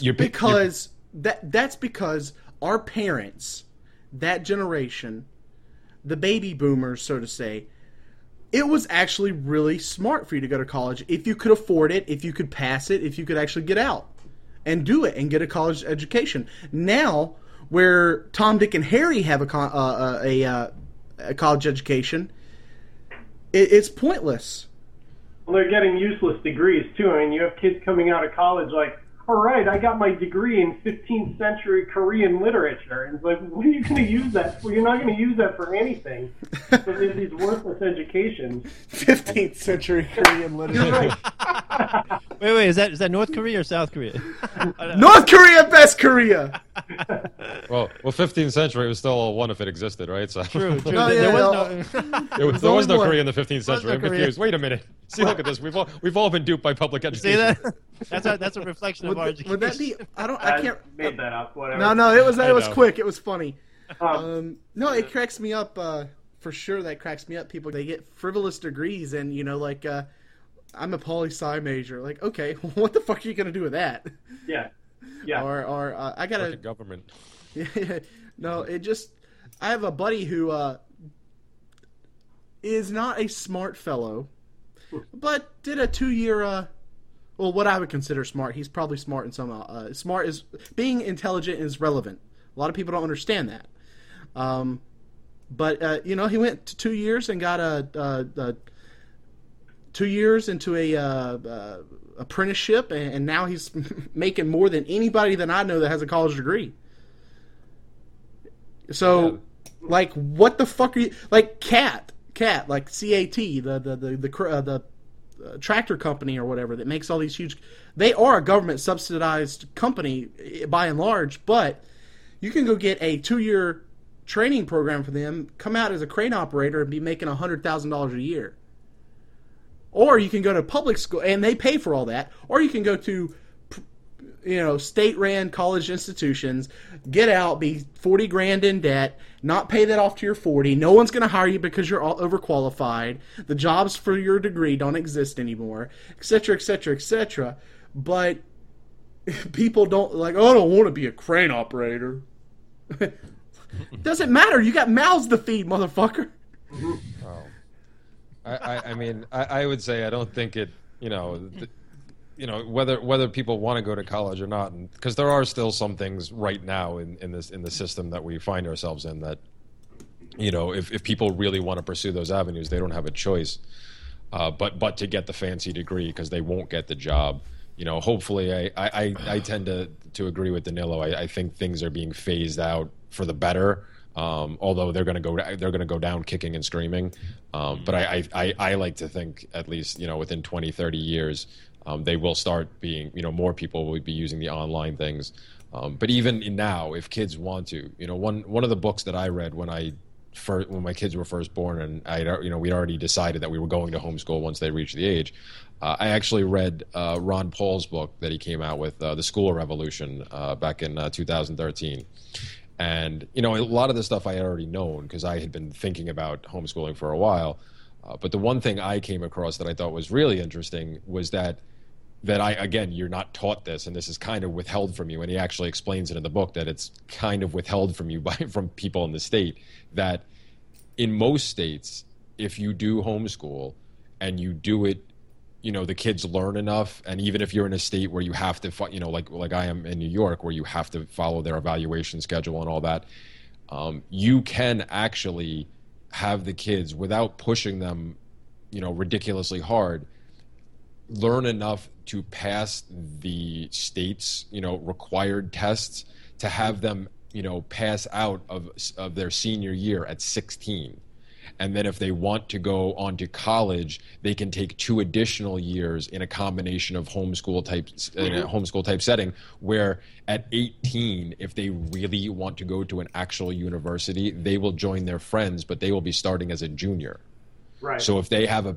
because our parents, that generation, the baby boomers, so to say, it was actually really smart for you to go to college if you could afford it, if you could pass it, if you could actually get out and do it and get a college education. Now, where Tom, Dick, and Harry have a college education, it's pointless. Well, they're getting useless degrees too. I mean, you have kids coming out of college like, all right, I got my degree in 15th century Korean literature. And it's like, what are you going to use that for? You're not going to use that for anything. So there's these worthless educations. 15th century Korean literature. Wait, is that North Korea or South Korea? North Korea, best Korea. Well, 15th century was still one if it existed, right? So True. No, There there was only no one. Korea in the 15th century. no I'm Korea. confused. Wait a minute. See, look at this. We've all been duped by public education. See that? That's a reflection of our education. Would that be? I I can't. made that up. Whatever. No, it was I know. quick. It was funny. No, Um, it cracks me up. For sure, that cracks me up. People, they get frivolous degrees, and like I'm a poli-sci major. Like, okay, what the fuck are you gonna do with that? yeah. Or I gotta. Fucking government. No, it just. I have a buddy who is not a smart fellow, but did a 2-year. Well, what I would consider smart. He's probably smart in some. Smart is being intelligent is relevant. A lot of people don't understand that. But he went to 2 years and got a 2 years into a apprenticeship, and now he's making more than anybody that I know that has a college degree. So, like, what the fuck are you like? CAT, like CAT, the tractor company or whatever that makes all these huge. They are a government subsidized company by and large, but you can go get a 2-year training program for them, come out as a crane operator, and be making $100,000 a year. Or you can go to public school, and they pay for all that. Or you can go to, state-ran college institutions, get out, be 40 grand in debt, not pay that off to your 40. No one's going to hire you because you're all overqualified. The jobs for your degree don't exist anymore, etc., etc., etc. But people don't I don't want to be a crane operator. Doesn't matter. You got mouths to feed, motherfucker. Oh. I mean, I would say I don't think it, whether people want to go to college or not, because there are still some things right now in the system that we find ourselves in that, if people really want to pursue those avenues, they don't have a choice, but to get the fancy degree because they won't get the job. Hopefully, I tend to agree with Danilo. I think things are being phased out for the better. Although they're going to go down kicking and screaming, but I like to think at least within 20, 30 years they will start being more people will be using the online things. But even now, if kids want to, one of the books that I read when my kids were first born, and we'd already decided that we were going to homeschool once they reached the age. I actually read Ron Paul's book that he came out with, The School Revolution, back in 2013. And, a lot of the stuff I had already known because I had been thinking about homeschooling for a while. But the one thing I came across that I thought was really interesting was that you're not taught this, and this is kind of withheld from you. And he actually explains it in the book that it's kind of withheld from you from people in the state, that in most states, if you do homeschool and you do it, the kids learn enough, and even if you're in a state where you have to, like I am in New York, where you have to follow their evaluation schedule and all that, you can actually have the kids, without pushing them, ridiculously hard, learn enough to pass the state's, required tests to have them, pass out of their senior year at 16. And then if they want to go on to college, they can take 2 additional years in a combination of homeschool type setting, where at 18, if they really want to go to an actual university, they will join their friends, but they will be starting as a junior. Right. So if they have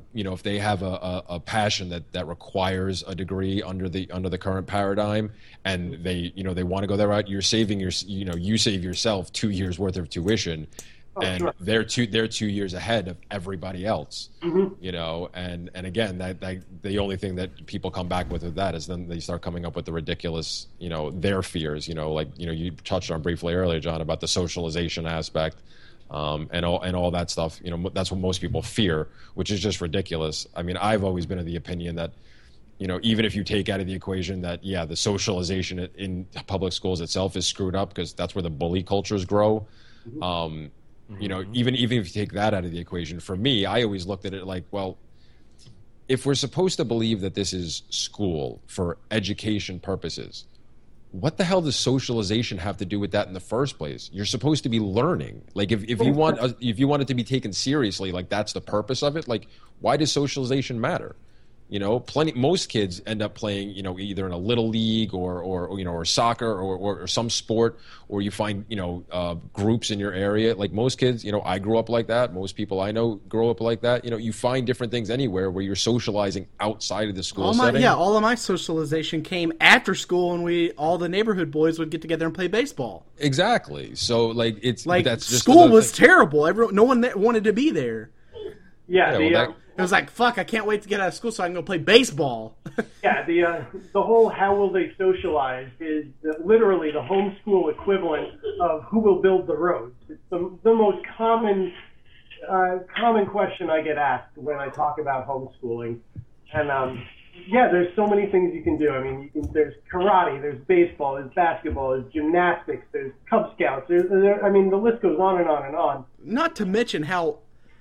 a passion that requires a degree under the current paradigm, and they want to go that route, you save yourself 2 years worth of tuition. And sure. they're 2 years ahead of everybody else, and again, that the only thing that people come back with that is then they start coming up with the ridiculous, their fears, you touched on briefly earlier, John, about the socialization aspect, and all that stuff. That's what most people fear, which is just ridiculous. I mean, I've always been of the opinion that, even if you take out of the equation that, the socialization in public schools itself is screwed up because that's where the bully cultures grow. Even if you take that out of the equation, for me, I always looked at it like, well, if we're supposed to believe that this is school for education purposes, what the hell does socialization have to do with that in the first place? You're supposed to be learning. Like if you want it to be taken seriously, like that's the purpose of it. Like why does socialization matter? You know, most kids end up playing, you know, either in a little league or soccer or some sport, or you find, you know, groups in your area. Like most kids, you know, I grew up like that. Most people I know grow up like that. You know, you find different things anywhere where you're socializing outside of the school setting. Yeah, all of my socialization came after school, and all the neighborhood boys would get together and play baseball. Exactly. So like it's like that's just school was terrible. No one wanted to be there. Yeah, it was like, fuck, I can't wait to get out of school so I can go play baseball. Yeah, the whole how will they socialize is literally the homeschool equivalent of who will build the roads. It's the most common question I get asked when I talk about homeschooling. And yeah, there's so many things you can do. I mean, there's karate, there's baseball, there's basketball, there's gymnastics, there's Cub Scouts. I mean, the list goes on and on and on. Not to mention how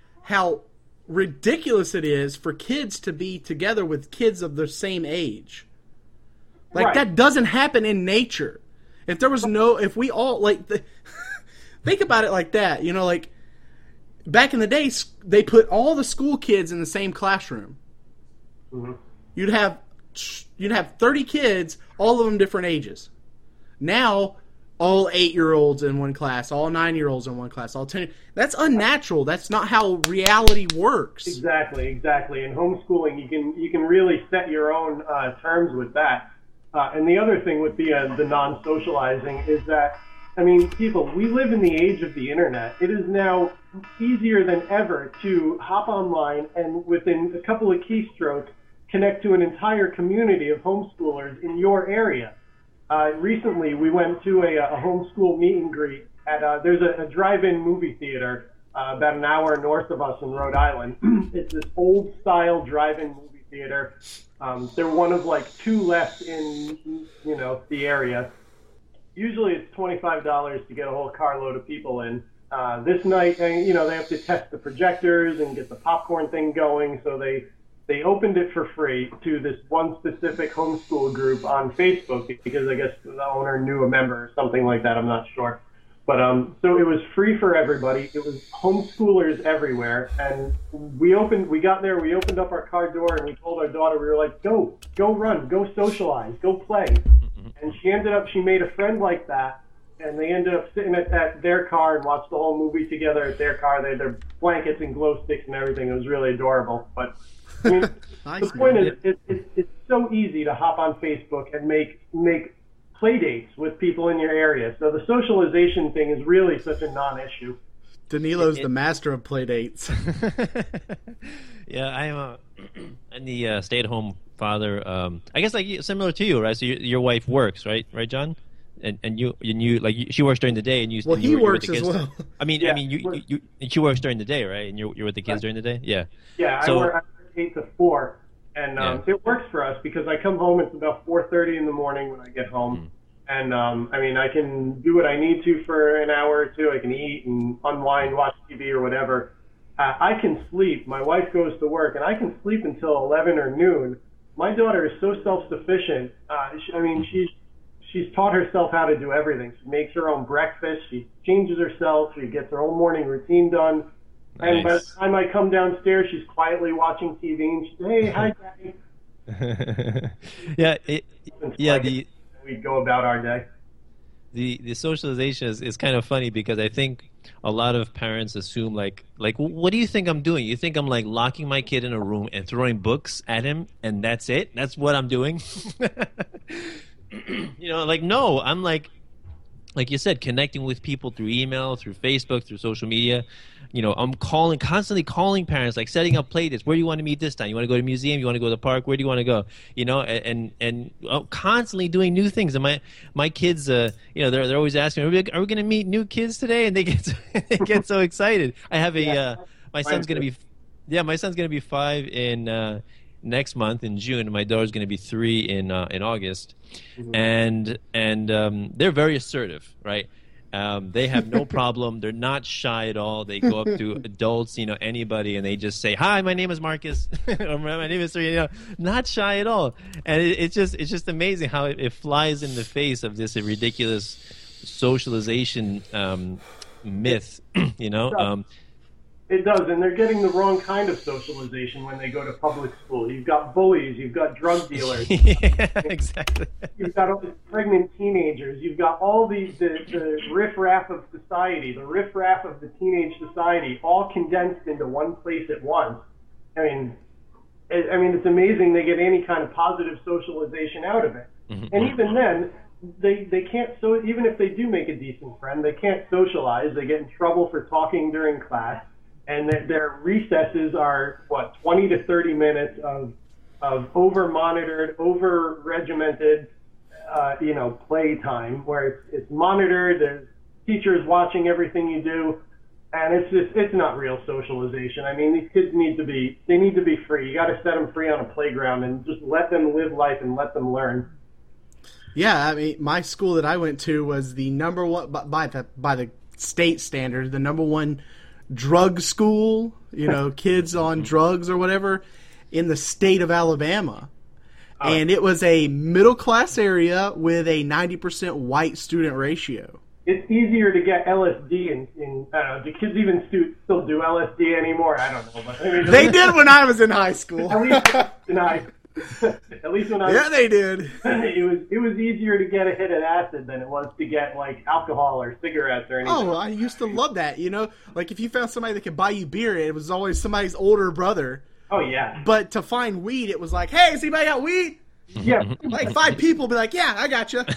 ridiculous it is for kids to be together with kids of the same age. Like, right. That doesn't happen in nature. If we all, like, think about it like that, you know, like, back in the day, they put all the school kids in the same classroom. Mm-hmm. You'd have 30 kids, all of them different ages. Now, all 8-year-olds in one class, all 9-year-olds in one class, all 10. That's unnatural. That's not how reality works. Exactly. In homeschooling, you can really set your own terms with that. And the other thing with the non-socializing is that, I mean, people, we live in the age of the internet. It is now easier than ever to hop online and within a couple of keystrokes connect to an entire community of homeschoolers in your area. Recently, we went to a homeschool meet and greet at there's a drive-in movie theater about an hour north of us in Rhode Island. It's this old-style drive-in movie theater. They're one of like 2 left in the area. Usually, it's $25 to get a whole carload of people in. This night, they have to test the projectors and get the popcorn thing going, so they opened it for free to this one specific homeschool group on Facebook because I guess the owner knew a member or something like that. I'm not sure. But so it was free for everybody. It was homeschoolers everywhere. And we got there, we opened up our car door, and we told our daughter, we were like, go run, go socialize, go play. And she made a friend like that. And they ended up sitting at their car and watched the whole movie together at their car. They had their blankets and glow sticks and everything. It was really adorable. But I mean, the point is, it's so easy to hop on Facebook and make play dates with people in your area. So the socialization thing is really such a non-issue. Danilo's the master of play dates. Yeah, I'm the stay-at-home father. I guess like similar to you, right? So your wife works, right, John? And you like she works during the day, and you. Well, he works as well. She works during the day, right? And you're with the kids during the day. Yeah. Yeah, I work 8 to 4, and it works for us because I come home. It's about 4:30 in the morning when I get home, and I can do what I need to for an hour or two. I can eat and unwind, watch TV or whatever. I can sleep. My wife goes to work, and I can sleep until 11 or noon. My daughter is so self-sufficient. She's taught herself how to do everything. She makes her own breakfast. She changes herself. She gets her own morning routine done. Nice. And by the time I come downstairs, she's quietly watching TV, and she says, "Hey, hi, Daddy." We go about our day. The socialization is kind of funny because I think a lot of parents assume like what do you think I'm doing? You think I'm like locking my kid in a room and throwing books at him, and that's it? That's what I'm doing? No, I'm like you said, connecting with people through email, through Facebook, through social media. I'm constantly calling parents, like setting up play dates. Where do you want to meet this time? You want to go to a museum? You want to go to the park? Where do you want to go? And constantly doing new things. And my kids, they're always asking, are we going to meet new kids today? And they get so excited. I have my son's going to be 5 in next month in June, and my daughter's going to be 3 in August. Mm-hmm. And they're very assertive, right? They have no problem. They're not shy at all. They go up to adults, anybody, and they just say, "Hi, my name is Marcus," or "My name is," not shy at all. And it's just amazing how it flies in the face of this ridiculous socialization myth. It does, and they're getting the wrong kind of socialization when they go to public school. You've got bullies, you've got drug dealers. Yeah, exactly. You've got all these pregnant teenagers. You've got all the riffraff of society, the riffraff of the teenage society, all condensed into one place at once. I mean, it's amazing they get any kind of positive socialization out of it. Mm-hmm. And even then, they can't. So even if they do make a decent friend, they can't socialize. They get in trouble for talking during class. And their recesses are 20 to 30 minutes of over-monitored, over-regimented, play time where it's monitored. There's teachers watching everything you do, and it's not real socialization. I mean, these kids need to be free. You got to set them free on a playground and just let them live life and let them learn. Yeah, I mean, my school that I went to was the number one by the state standard, the number one drug school, kids on drugs or whatever, in the state of Alabama. And it was a middle-class area with a 90% white student ratio. It's easier to get LSD in I don't know, do kids even still do LSD anymore? I don't know. But, they did when I was in high school. At least when I was, yeah, they did. It was easier to get a hit of acid than it was to get alcohol or cigarettes or anything. Oh, I used to love that. Like if you found somebody that could buy you beer, it was always somebody's older brother. Oh yeah. But to find weed, it was like, hey, has anybody got weed? Yeah. Like 5 people be like, yeah, I got you.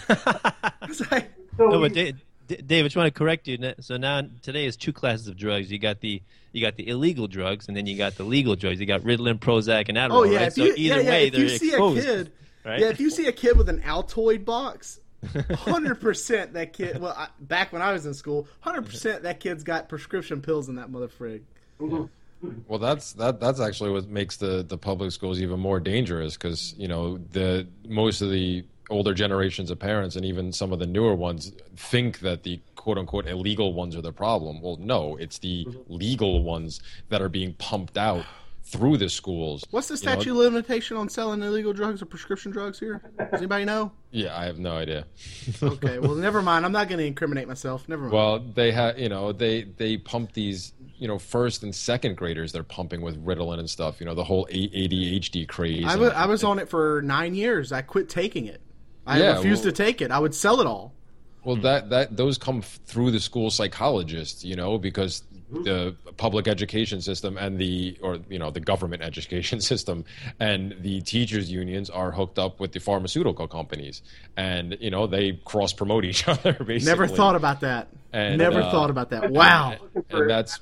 No, but Dave, I just want to correct you. So now today is 2 classes of drugs. You got the illegal drugs, and then you got the legal drugs. You got Ritalin, Prozac, and Adderall. Oh yeah, right? So either way, they're exposed. Right? Yeah, if you see a kid with an Altoid box, 100% that kid. Well, back when I was in school, 100% that kid's got prescription pills in that motherfrig. Mm-hmm. Well, that's actually what makes the public schools even more dangerous because the most of the older generations of parents and even some of the newer ones think that the quote-unquote illegal ones are the problem. Well, no, it's the legal ones that are being pumped out through the schools. What's the statute limitation on selling illegal drugs or prescription drugs here? Does anybody know? Yeah, I have no idea. Okay, well, never mind. I'm not going to incriminate myself. Never mind. Well, they have, they pump these, first and second graders. They're pumping with Ritalin and stuff. The whole ADHD craze. I was on it for 9 years. I quit taking it. I refused to take it. I would sell it all. Well, those come through the school psychologists, because the public education system and the government education system and the teachers unions are hooked up with the pharmaceutical companies, and they cross promote each other. Basically, never thought about that. Thought about that. Wow. And that's.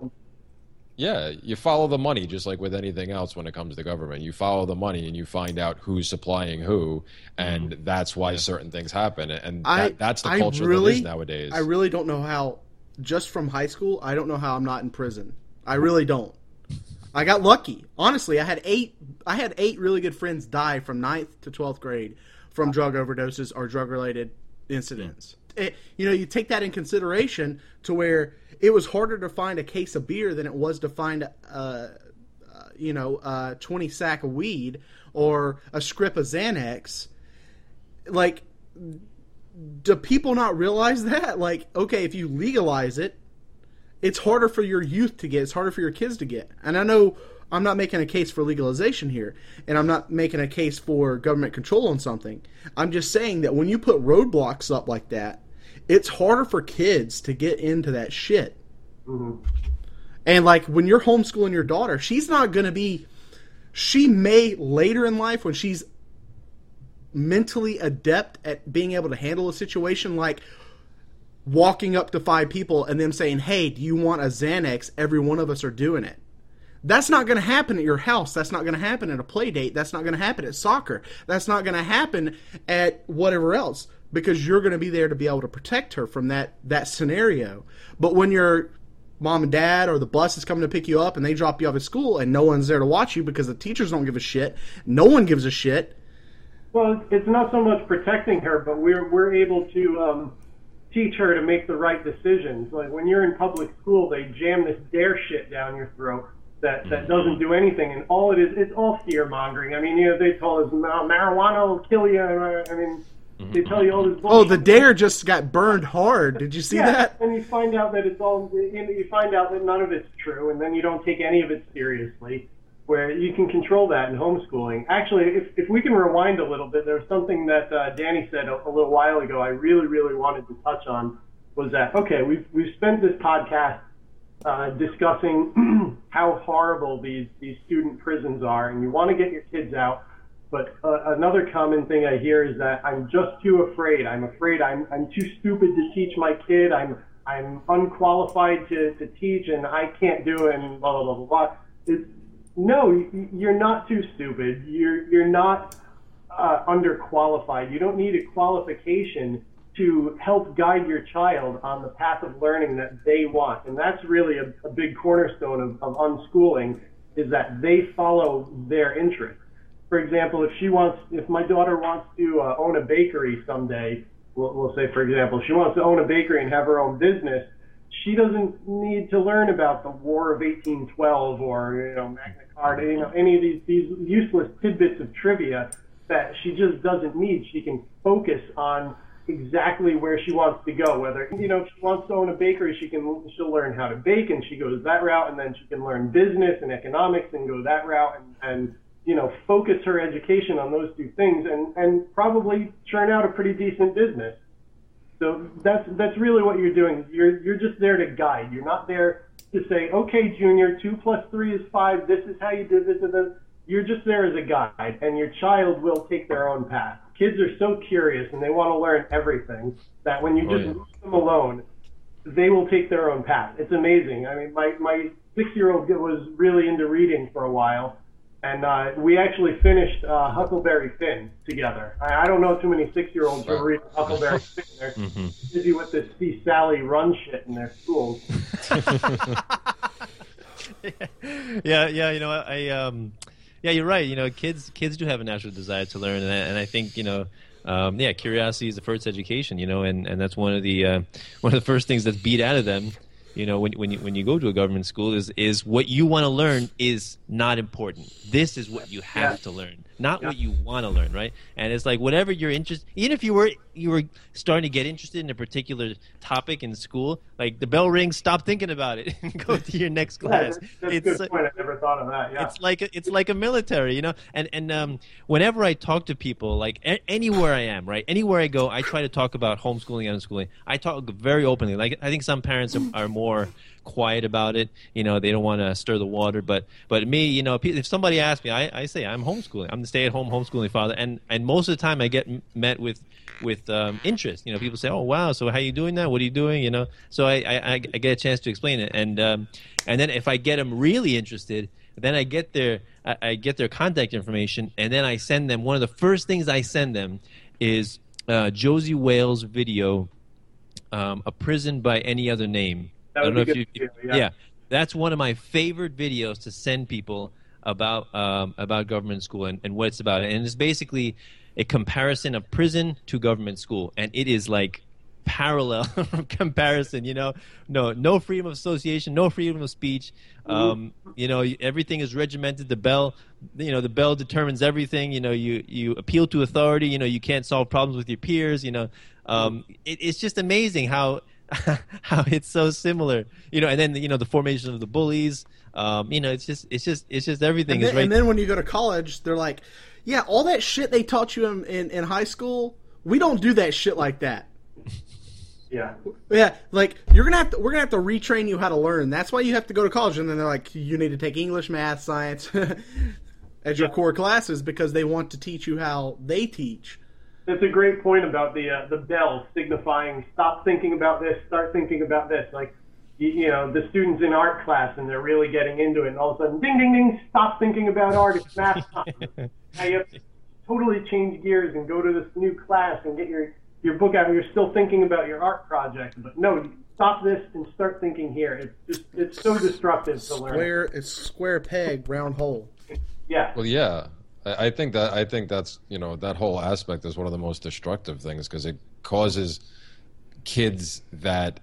Yeah, you follow the money just like with anything else when it comes to government. You follow the money and you find out who's supplying who, and that's why certain things happen. And that's the culture that is nowadays. I really don't know how, just from high school, I don't know how I'm not in prison. I really don't. I got lucky. Honestly, I had eight really good friends die from 9th to 12th grade from drug overdoses or drug-related incidents. You take that in consideration to where it was harder to find a case of beer than it was to find 20 sack of weed or a script of Xanax. Like, do people not realize that? Like, okay, if you legalize it, it's harder for your youth to get. It's harder for your kids to get. And I know I'm not making a case for legalization here, and I'm not making a case for government control on something. I'm just saying that when you put roadblocks up like that, it's harder for kids to get into that shit. Mm-hmm. And like when you're homeschooling your daughter, she's not going to be... She may later in life, when she's mentally adept at being able to handle a situation, like walking up to 5 people and them saying, hey, do you want a Xanax? Every one of us are doing it. That's not going to happen at your house. That's not going to happen at a play date. That's not going to happen at soccer. That's not going to happen at whatever else, because you're going to be there to be able to protect her from that scenario. But when your mom and dad or the bus is coming to pick you up and they drop you off at school and no one's there to watch you because the teachers don't give a shit, no one gives a shit. Well, it's not so much protecting her, but we're able to teach her to make the right decisions. Like when you're in public school, they jam this dare shit down your throat that doesn't do anything, and all it is, it's all fear mongering. I mean, they told us marijuana will kill you. I mean, they tell you all this bullshit. Oh, the dare just got burned hard. Did you see that? And you find out that you find out that none of it's true, and then you don't take any of it seriously. Where you can control that in homeschooling. Actually, if we can rewind a little bit, there was something that Danny said a little while ago I really, really wanted to touch on, was that, okay, we've spent this podcast discussing how horrible these student prisons are, and you want to get your kids out, but another common thing I hear is that I'm just too afraid. I'm afraid I'm too stupid to teach my kid. I'm unqualified to teach, and I can't do it, and blah, blah, blah, blah. No, you're not too stupid. You're not underqualified. You don't need a qualification to help guide your child on the path of learning that they want. And that's really a big cornerstone of unschooling, is that they follow their interests. For example, if my daughter wants to own a bakery someday, we'll say, for example, she wants to own a bakery and have her own business, she doesn't need to learn about the War of 1812 or Magna Carta, any of these useless tidbits of trivia that she just doesn't need. She can focus on exactly where she wants to go. Whether if she wants to own a bakery, she'll learn how to bake, and she goes that route, and then she can learn business and economics and go that route, and focus her education on those two things, and probably churn out a pretty decent business. So that's really what you're doing. You're just there to guide. You're not there to say, okay, Junior, 2 + 3 is 5. This is how you do this. You're just there as a guide, and your child will take their own path. Kids are so curious, and they want to learn everything, that when you just leave them alone, they will take their own path. It's amazing. I mean, my 6-year-old was really into reading for a while, and we actually finished Huckleberry Finn together. I don't know too many 6-year-olds who read Huckleberry Finn. They're busy with this See Sally Run shit in their schools. Yeah, you're right. Kids do have a natural desire to learn, and I think curiosity is the first education. And that's one of the first things that's beat out of them. When you go to a government school is what you want to learn is not important. This is what you have to learn, not what you want to learn, right? And it's like whatever you're interested. Even if you were starting to get interested in a particular topic in school, like the bell rings, stop thinking about it and go to your next class. That's a good point. I never thought of that. Yeah. It's like a military, And whenever I talk to people, like anywhere I am, right, anywhere I go, I try to talk about homeschooling and unschooling. I talk very openly. Like I think some parents are more quiet about it. They don't want to stir the water. But me, if somebody asks me, I say I'm homeschooling. I'm the stay-at-home homeschooling father, and most of the time I get met with interest. People say, "Oh, wow! So how are you doing that? What are you doing?" So I get a chance to explain it, and then if I get them really interested, then I get their contact information, and then I send them. One of the first things I send them is Josie Wales' video, "A Prison by Any Other Name." I don't know if you, yeah, that's one of my favorite videos to send people about government school and what it's about, and it's basically a comparison of prison to government school, and it is like parallel comparison. No freedom of association, no freedom of speech. Everything is regimented. The bell determines everything. You appeal to authority. You can't solve problems with your peers. It's just amazing how it's so similar, and then the formation of the bullies. It's just everything is right. And then when you go to college, they're like, yeah, all that shit they taught you in high school, we don't do that shit like that. Yeah, like we're gonna have to retrain you how to learn. That's why you have to go to college. And then they're like, you need to take English, math, science as your core classes because they want to teach you how they teach. That's a great point about the bell signifying stop thinking about this, start thinking about this. Like, the students in art class and they're really getting into it, and all of a sudden, ding, ding, ding, stop thinking about art. It's math time. Now you have to totally change gears and go to this new class and get your book out. And you're still thinking about your art project, but no, stop this and start thinking here. It's so destructive to learn. It's square peg, round hole. Yeah. Well, yeah. I think that's that whole aspect is one of the most destructive things because it causes kids that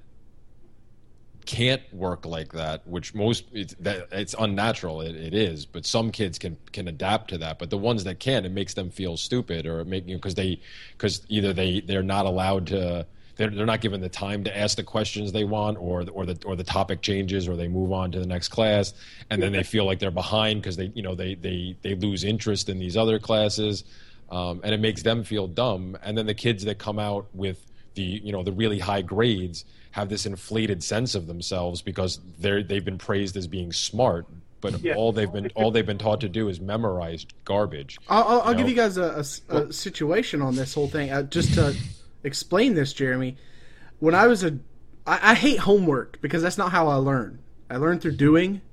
can't work like that, which it's unnatural. It is, but some kids can adapt to that. But the ones that can't, it makes them feel stupid, or because either they're not allowed to. They're not given the time to ask the questions they want, or the topic changes, or they move on to the next class, and then they feel like they're behind because they lose interest in these other classes, and it makes them feel dumb. And then the kids that come out with the really high grades have this inflated sense of themselves because they've been praised as being smart, but all they've been taught to do is memorize garbage. I'll give you guys a situation on this whole thing, just to explain this, Jeremy. When I was I hate homework because that's not how I learn. I learn through doing.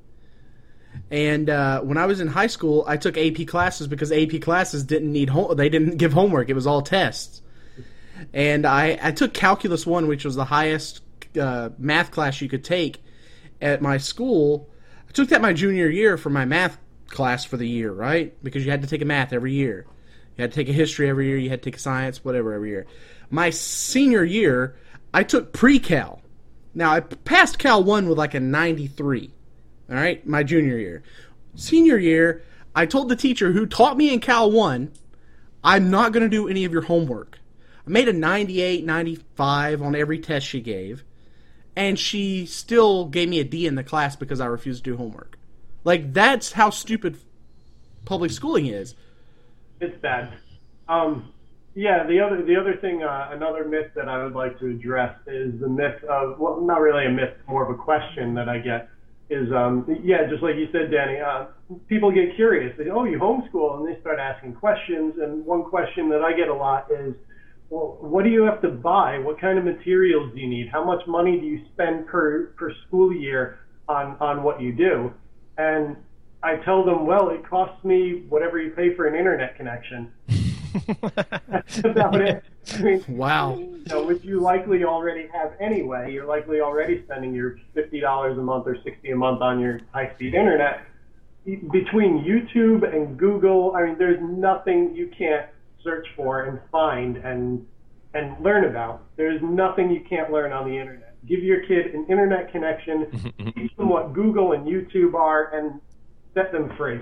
And when I was in high school, I took AP classes because AP classes didn't need they didn't give homework. It was all tests. And I took Calculus 1, which was the highest math class you could take at my school. I took that my junior year for my math class for the year, right? Because you had to take a math every year. You had to take a history every year. You had to take a science, whatever, every year. My senior year, I took pre-Cal. Now, I passed Cal 1 with like a 93, all right, my junior year. Senior year, I told the teacher who taught me in Cal 1, I'm not going to do any of your homework. I made a 98, 95 on every test she gave, and she still gave me a D in the class because I refused to do homework. Like, that's how stupid public schooling is. It's bad. Yeah, the other thing, another myth that I would like to address is the myth of, well, not really a myth, more of a question that I get is, just like you said, Danny, people get curious. They, oh, you homeschool, and they start asking questions. And one question that I get a lot is, well, what do you have to buy? What kind of materials do you need? How much money do you spend per school year on what you do? And I tell them, well, it costs me whatever you pay for an internet connection. That's about it. I mean, wow. Which you likely already have anyway. You're likely already spending your $50 a month or $60 a month on your high-speed internet. Between YouTube and Google, I mean, there's nothing you can't search for and find and learn about. There's nothing you can't learn on the internet. Give your kid an internet connection, teach them what Google and YouTube are, and set them free.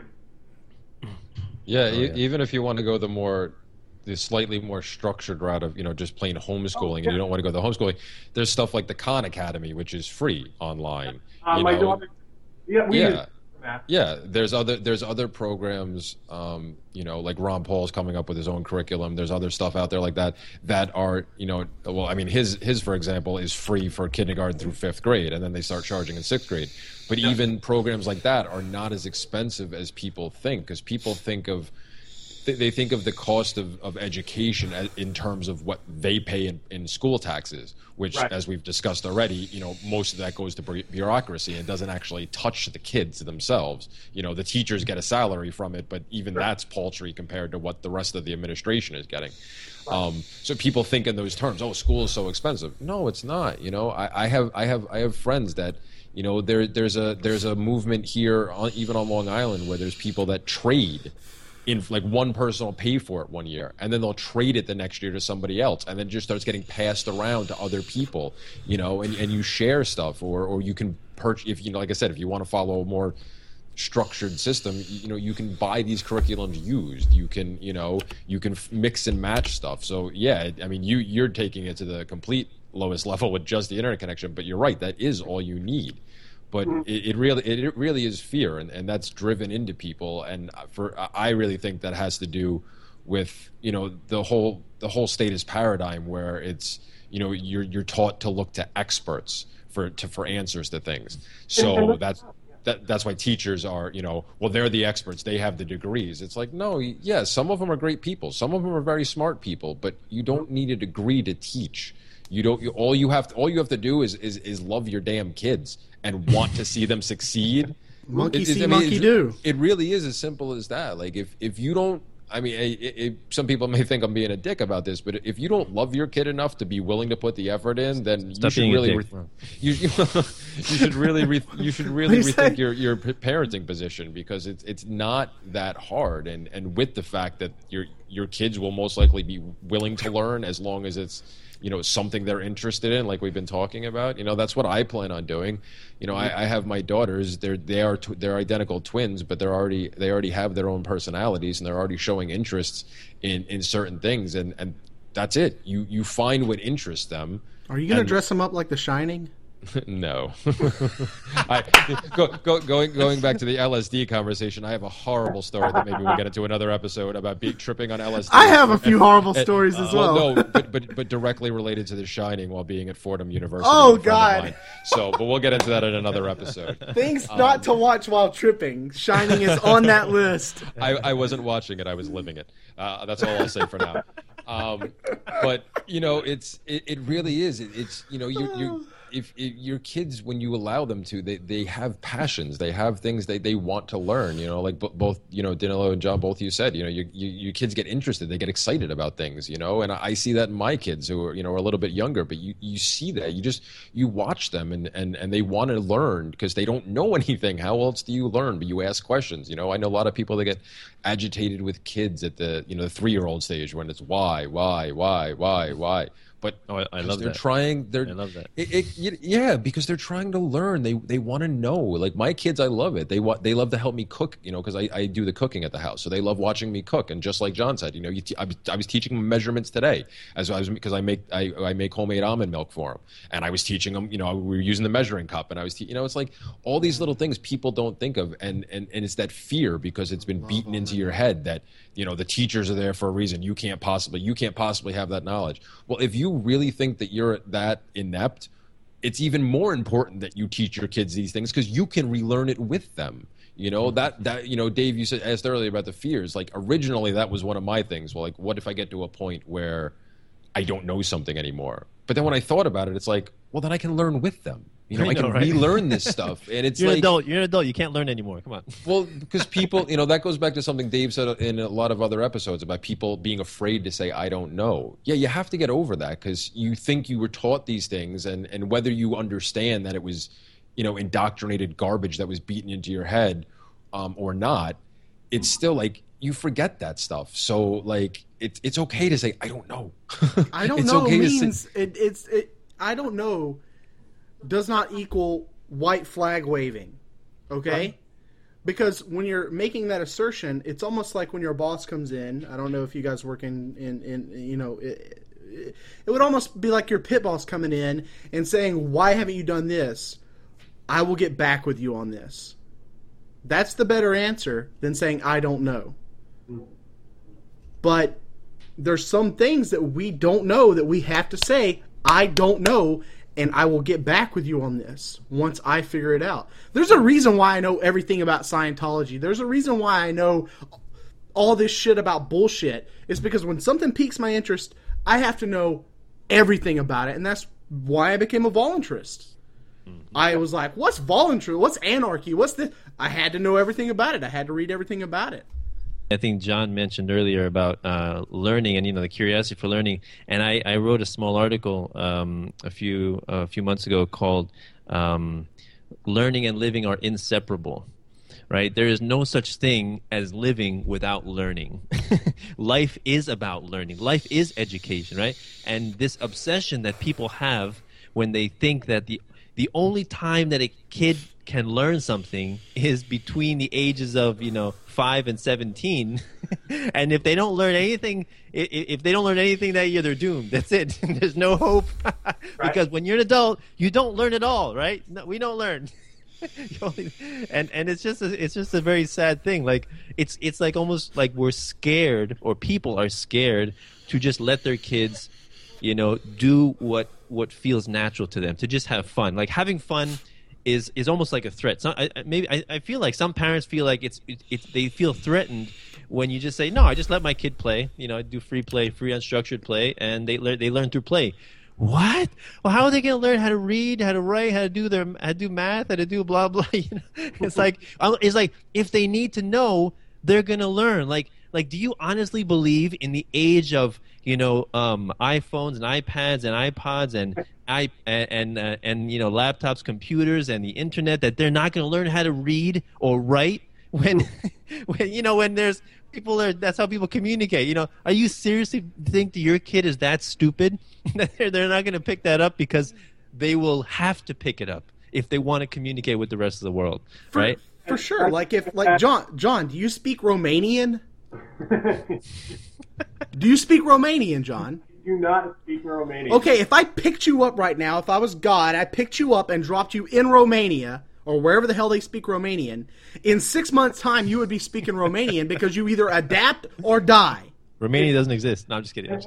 Yeah, even if you want to go the slightly more structured route of, just plain homeschooling, and you don't want to go the homeschooling, there's stuff like the Khan Academy, which is free online. My daughter, there's other programs, like Ron Paul's coming up with his own curriculum. There's other stuff out there like that are, well, I mean, his for example is free for kindergarten through 5th grade, and then they start charging in 6th grade. But even programs like that are not as expensive as people think, because people think of the cost of education in terms of what they pay in school taxes, which, as we've discussed already, most of that goes to bureaucracy and doesn't actually touch the kids themselves. The teachers get a salary from it, but even that's paltry compared to what the rest of the administration is getting. So people think in those terms. Oh, school is so expensive. No, it's not. I have friends that. There's a movement here, even on Long Island, where there's people that trade in, like, one person will pay for it one year, and then they'll trade it the next year to somebody else, and then it just starts getting passed around to other people, and you share stuff, or you can purchase, if like I said, if you want to follow a more structured system, you can buy these curriculums used. You can mix and match stuff. So yeah, I mean, you're taking it to the complete lowest level with just the internet connection, but you're right, that is all you need. But it really is fear, and that's driven into people, and I really think that has to do with the whole statist paradigm, where it's you're taught to look to experts for answers to things. So that's why teachers are, well, they're the experts, they have the degrees. It's like, no, yeah, some of them are great people, some of them are very smart people, but you don't need a degree to teach. All you have to do is love your damn kids and want to see them succeed. Monkey see, monkey do. It really is as simple as that. Like, if you don't, I mean, some people may think I'm being a dick about this, but if you don't love your kid enough to be willing to put the effort in, then you should really rethink your parenting position, because it's not that hard, and with the fact that your kids will most likely be willing to learn as long as it's something they're interested in, like we've been talking about. That's what I plan on doing. I have my daughters. They're identical twins, but they already have their own personalities, and they're already showing interests in certain things, and that's it. You find what interests them. Are you going to dress them up like The Shining? No. Going back to the LSD conversation, I have a horrible story that maybe we'll get into another episode about tripping on LSD. I have a few horrible stories as well. No, but directly related to The Shining while being at Fordham University. Oh, God. But we'll get into that in another episode. Things not to watch while tripping. Shining is on that list. I wasn't watching it. I was living it. That's all I'll say for now. But it really is. It's if your kids, when you allow them to, they have passions, they have things they want to learn. Like both Danilo and John, both you said, your kids get interested, they get excited about things. And I see that in my kids who are are a little bit younger. But you see that you watch them and they want to learn because they don't know anything. How else do you learn? But you ask questions. I know a lot of people that get agitated with kids at the 3-year-old stage when it's why. But I love they're that. trying. I love that. Yeah, because they're trying to learn. They want to know. Like my kids, I love it. They love to help me cook. Because I do the cooking at the house, so they love watching me cook. And just like John said, I was teaching them measurements today, because I make homemade almond milk for them, and I was teaching them. We were using the measuring cup, and I was it's like all these little things people don't think of, and it's that fear because it's been beaten into your head that the teachers are there for a reason. You can't possibly have that knowledge. Well, if you really think that you're that inept, it's even more important that you teach your kids these things because you can relearn it with them. That Dave, you asked earlier about the fears. Like originally that was one of my things. Well, like what if I get to a point where I don't know something anymore? But then when I thought about it, it's like, well, then I can learn with them. I can relearn this stuff, and it's You're an adult. You're an adult. You can't learn anymore. Come on. Well, because people, that goes back to something Dave said in a lot of other episodes about people being afraid to say, I don't know. Yeah, you have to get over that because you think you were taught these things, and whether you understand that it was, indoctrinated garbage that was beaten into your head or not, it's still like you forget that stuff. So, like, it's okay to say, I don't know. I don't know okay means I don't know does not equal white flag waving, okay? Right. Because when you're making that assertion, it's almost like when your boss comes in. I don't know if you guys work in it would almost be like your pit boss coming in and saying, why haven't you done this? I will get back with you on this. That's the better answer than saying, I don't know. But there's some things that we don't know that we have to say, I don't know, and I will get back with you on this once I figure it out. There's a reason why I know everything about Scientology. There's a reason why I know all this shit about bullshit. It's because when something piques my interest, I have to know everything about it, and that's why I became a voluntarist. I was like, what's voluntary? What's anarchy? What's this? I had to know everything about it. I had to read everything about it. I think John mentioned earlier about learning and the curiosity for learning, and I wrote a small article a few months ago called "Learning and Living Are Inseparable." Right? There is no such thing as living without learning. Life is about learning. Life is education, right? And this obsession that people have when they think that the only time that a kid can learn something is between the ages of 5 and 17, and if they don't learn anything, if they don't learn anything that year, they're doomed. That's it. There's no hope. Because when you're an adult, you don't learn at all, right? No, we don't learn. and it's just a very sad thing. Like it's like almost like we're scared, or people are scared to just let their kids do what feels natural to them, to just have fun. Like having fun is almost like a threat. So I feel like some parents feel like they feel threatened when you just say, no, I just let my kid play. I do free play, free unstructured play, and they learn through play. What? Well, how are they going to learn how to read, how to write, how to do math, how to do blah blah? It's like if they need to know, they're going to learn. Like, do you honestly believe in the age of iPhones and iPads and iPods and laptops, computers, and the internet, that they're not going to learn how to read or write when there's That's how people communicate. Are you seriously think that your kid is that stupid? They're not going to pick that up because they will have to pick it up if they want to communicate with the rest of the world, right? For sure. John, do you speak Romanian? Do you speak Romanian, John? Do not speak Romanian. Okay, if I picked you up right now, if I was God, I picked you up and dropped you in Romania, or wherever the hell they speak Romanian, in 6 months' time you would be speaking Romanian because you either adapt or die. Romania doesn't exist. No, I'm just kidding.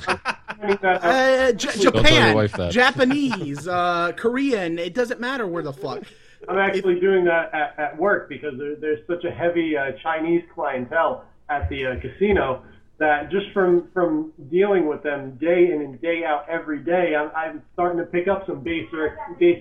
Japan, Japanese, Korean, it doesn't matter where the fuck. I'm actually doing that at work because there's such a heavy Chinese clientele at the casino that just from dealing with them day in and day out every day, I'm starting to pick up some basic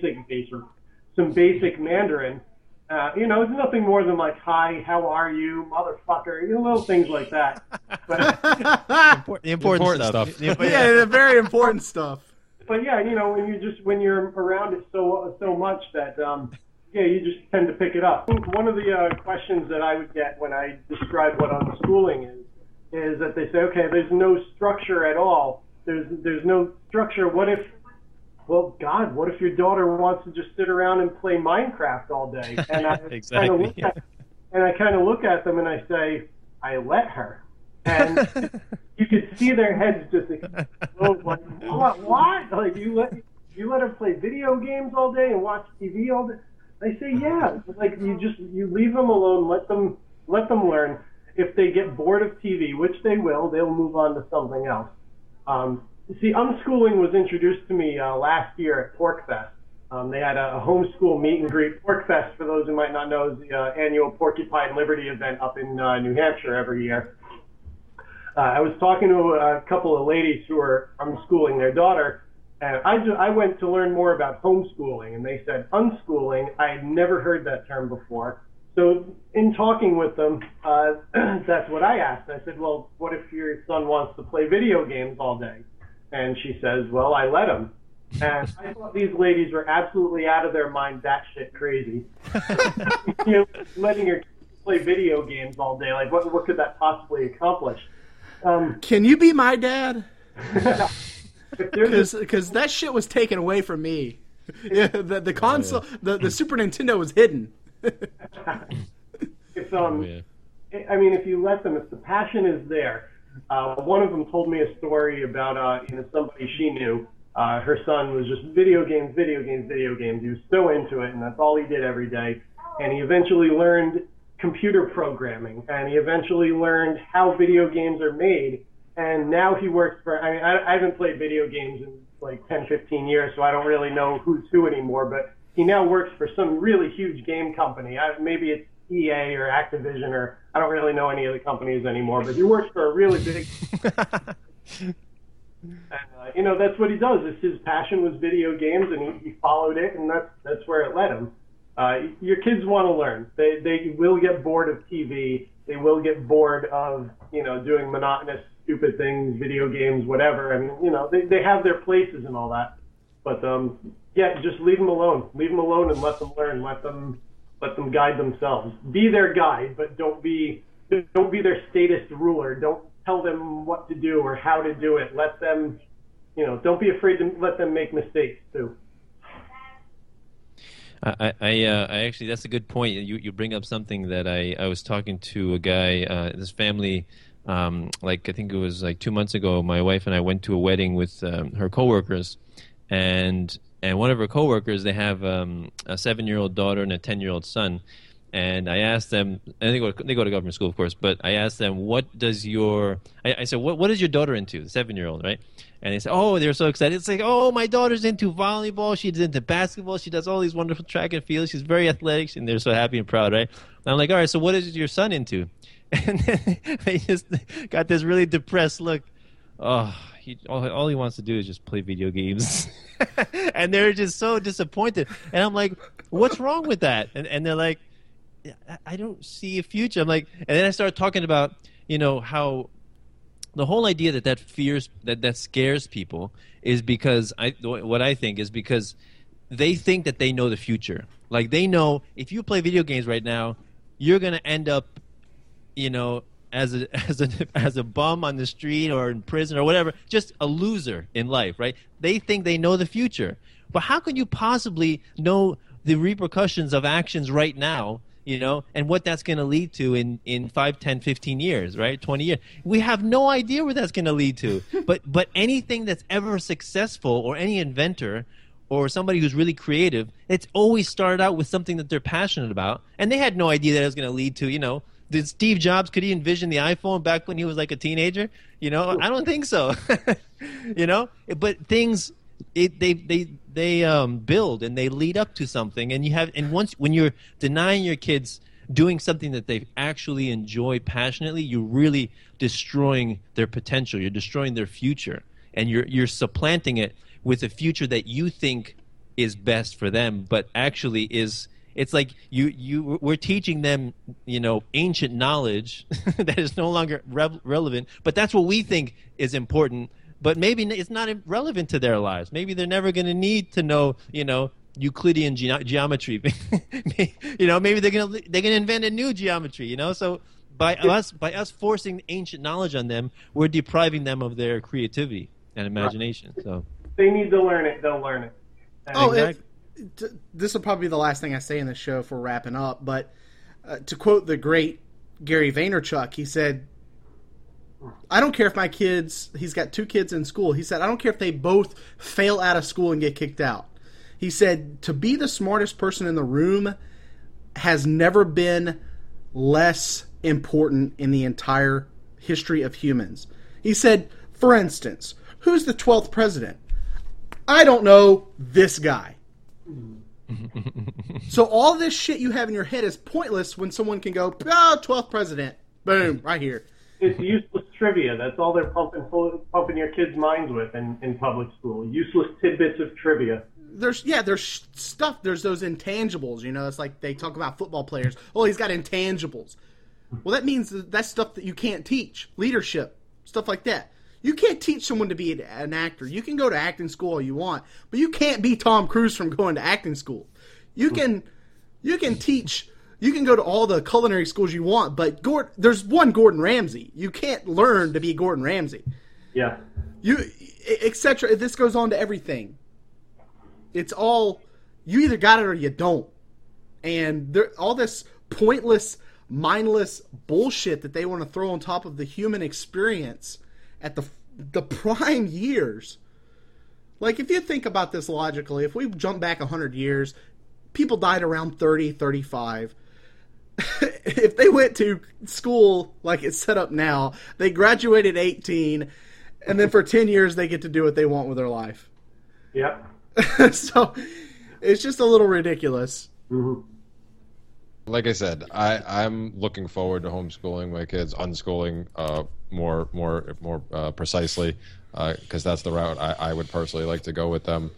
Mandarin. It's nothing more than like, hi, how are you, motherfucker, little things like that. But, the important stuff. Yeah, the very important stuff. But yeah, when you're around it so much that you just tend to pick it up. One of the questions that I would get when I describe what unschooling is that they say, okay, there's no structure at all. There's no structure. What if your daughter wants to just sit around and play Minecraft all day? And I exactly. kind of look at them and I say, I let her. And you could see their heads just explode. Like, what? Like you let her play video games all day and watch TV all day? They say, yeah. Like you leave them alone, let them learn. If they get bored of TV, which they will, they'll move on to something else. See, unschooling was introduced to me last year at PorcFest. They had a homeschool meet and greet. PorcFest, for those who might not know, is the annual Porcupine Liberty event up in New Hampshire every year. I was talking to a couple of ladies who are unschooling their daughter, and I went to learn more about homeschooling, and they said unschooling. I had never heard that term before. So in talking with them, that's what I asked. I said, well, what if your son wants to play video games all day? And she says, well, I let him. And I thought these ladies were absolutely out of their mind, batshit crazy. Letting your kids play video games all day, like what could that possibly accomplish? Can you be my dad? Because that shit was taken away from me. Yeah, the console, the Super Nintendo was hidden. It's I mean, if you let them, if the passion is there. One of them told me a story about somebody she knew. Her son was just video games. He was so into it, and that's all he did every day. And he eventually learned computer programming, and he eventually learned how video games are made. And now he works for, I haven't played video games in like 10, 15 years, so I don't really know who's who anymore, but he now works for some really huge game company. Maybe it's EA or Activision, or I don't really know any of the companies anymore, but he works for a really big... And, that's what he does. His passion was video games, and he followed it, and that's where it led him. Your kids want to learn. They will get bored of TV. They will get bored of, doing monotonous, stupid things, video games, whatever. I mean, they have their places and all that. But, just leave them alone. Leave them alone and let them learn. Let them guide themselves. Be their guide, but don't be their statist ruler. Don't tell them what to do or how to do it. Let them, don't be afraid to let them make mistakes too. I actually, that's a good point. You bring up something that I was talking to a guy, this family, I think it was like 2 months ago. My wife and I went to a wedding with her coworkers, and one of her coworkers, they have a 7-year-old daughter and a 10-year-old son. And I asked them, and they go to government school, of course, but I asked them, what does I said, what is your daughter into, the 7-year-old, right? And they said, oh, they're so excited. It's like, oh, my daughter's into volleyball. She's into basketball. She does all these wonderful track and field. She's very athletic, and they're so happy and proud, right? And I'm like, all right, so what is your son into? And then they just got this really depressed look. Oh, all he wants to do is just play video games. And they're just so disappointed. And I'm like, what's wrong with that? And they're like, I don't see a future. I'm like, and then I started talking about, how the whole idea that scares people is because what I think is because they think that they know the future. Like they know if you play video games right now, you're going to end up, as a bum on the street or in prison or whatever, just a loser in life, right? They think they know the future. But how can you possibly know the repercussions of actions right now, and what that's going to lead to in 5, 10, 15 years, right? 20 years. We have no idea where that's going to lead to. But anything that's ever successful, or any inventor or somebody who's really creative, it's always started out with something that they're passionate about. And they had no idea that it was going to lead to, did Steve Jobs, could he envision the iPhone back when he was like a teenager? I don't think so. But things, they build and they lead up to something, and when you're denying your kids doing something that they actually enjoy passionately, you're really destroying their potential. You're destroying their future, and you're supplanting it with a future that you think is best for them, but actually is. It's like we're teaching them, ancient knowledge that is no longer relevant, but that's what we think is important. But maybe it's not relevant to their lives. Maybe they're never going to need to know, Euclidean geometry. Maybe they're going to invent a new geometry. So by us forcing ancient knowledge on them, we're depriving them of their creativity and imagination. So they need to learn it. They'll learn it. Exactly. This will probably be the last thing I say in this show if we're wrapping up. But to quote the great Gary Vaynerchuk, he said, I don't care if my kids, he's got 2 kids in school. He said, I don't care if they both fail out of school and get kicked out. He said, to be the smartest person in the room has never been less important in the entire history of humans. He said, for instance, who's the 12th president? I don't know, this guy. So all this shit you have in your head is pointless when someone can go, 12th president. Boom, right here. It's useless trivia. That's all they're pumping your kids' minds with in public school. Useless tidbits of trivia. There's stuff. There's those intangibles. It's like they talk about football players. Oh, he's got intangibles. Well, that means that's stuff that you can't teach. Leadership, stuff like that. You can't teach someone to be an actor. You can go to acting school all you want, but you can't be Tom Cruise from going to acting school. You can teach. You can go to all the culinary schools you want, but there's one Gordon Ramsay. You can't learn to be Gordon Ramsay. Yeah. Etc. This goes on to everything. It's all, you either got it or you don't. And all this pointless, mindless bullshit that they want to throw on top of the human experience at the prime years. Like, if you think about this logically, if we jump back 100 years, people died around 30, 35. If they went to school like it's set up now, they graduated 18, and then for 10 years they get to do what they want with their life. Yep. So it's just a little ridiculous. Mm-hmm. Like I said, I'm looking forward to homeschooling my kids, unschooling more precisely, because that's the route I would personally like to go with them.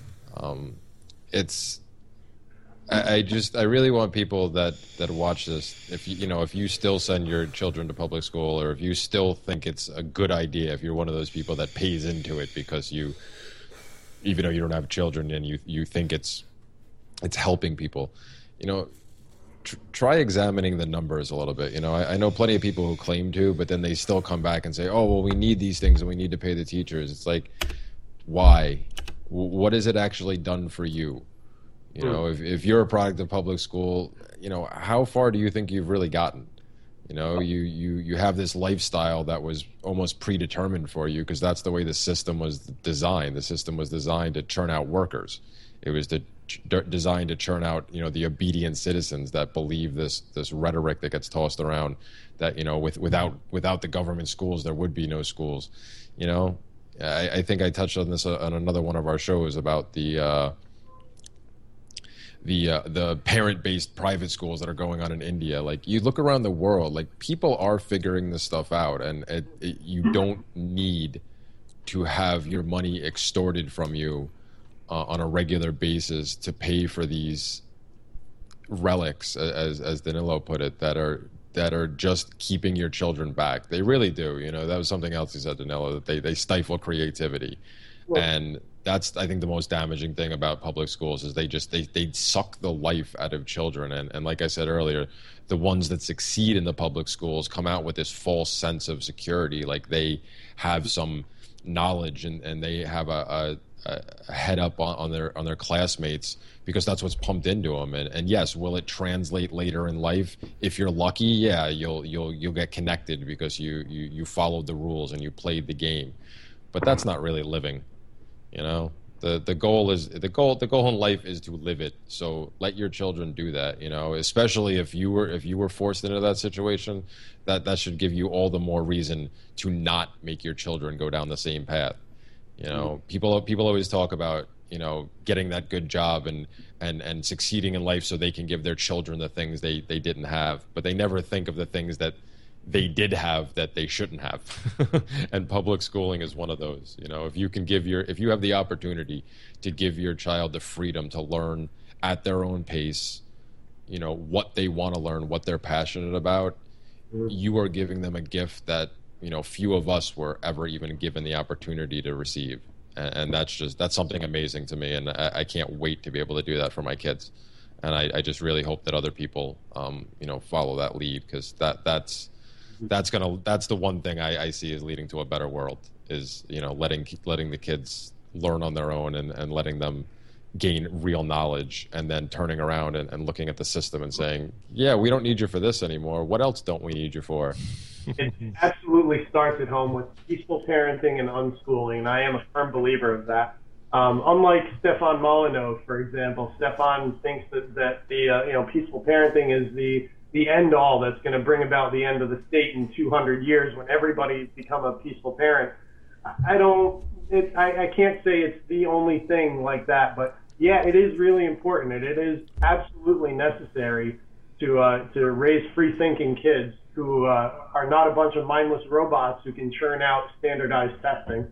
I really want people that watch this, if you still send your children to public school, or if you still think it's a good idea, if you're one of those people that pays into it because even though you don't have children and you think it's helping people, try examining the numbers a little bit. I know plenty of people who claim to, but then they still come back and say, oh, well, we need these things and we need to pay the teachers. It's like, why? What has it actually done for you? If you're a product of public school, how far do you think you've really gotten? You have this lifestyle that was almost predetermined for you because that's the way the system was designed. The system was designed to churn out workers. It was designed to churn out, the obedient citizens that believe this rhetoric that gets tossed around that, without the government schools, there would be no schools. I think I touched on this on another one of our shows about the parent-based private schools that are going on in India. Like, you look around the world, like, people are figuring this stuff out, and you don't need to have your money extorted from you on a regular basis to pay for these relics, as Danilo put it, that are just keeping your children back. They really do. That was something else he said, Danilo, that they stifle creativity. Well, and that's, I think, the most damaging thing about public schools is they suck the life out of children. And like I said earlier, the ones that succeed in the public schools come out with this false sense of security, like they have some knowledge and they have a head up on their classmates, because that's what's pumped into them. And yes, will it translate later in life? If you're lucky, yeah, you'll get connected because you followed the rules and you played the game. But that's not really living, you know. The goal in life is to live it. So let your children do that, you know. Especially if you were forced into that situation, that should give you all the more reason to not make your children go down the same path. You know, people always talk about, you know, getting that good job and succeeding in life so they can give their children the things they didn't have, but they never think of the things that they did have that they shouldn't have. And public schooling is one of those. You know, if you have the opportunity to give your child the freedom to learn at their own pace, you know, what they want to learn, what they're passionate about, you are giving them a gift that, you know, few of us were ever even given the opportunity to receive. And that's something amazing to me. And I can't wait to be able to do that for my kids. And I just really hope that other people, you know, follow that lead, because that's the one thing I see is leading to a better world, is, you know, letting the kids learn on their own and letting them gain real knowledge, and then turning around and looking at the system and saying, yeah, we don't need you for this anymore. What else don't we need you for? It absolutely starts at home with peaceful parenting and unschooling, and I am a firm believer of that. Unlike Stefan Molyneux, for example, Stefan thinks that the peaceful parenting is the end all that's going to bring about the end of the state in 200 years when everybody's become a peaceful parent. I can't say it's the only thing like that, but yeah, it is really important, and it is absolutely necessary to raise free-thinking kids who are not a bunch of mindless robots who can churn out standardized testing.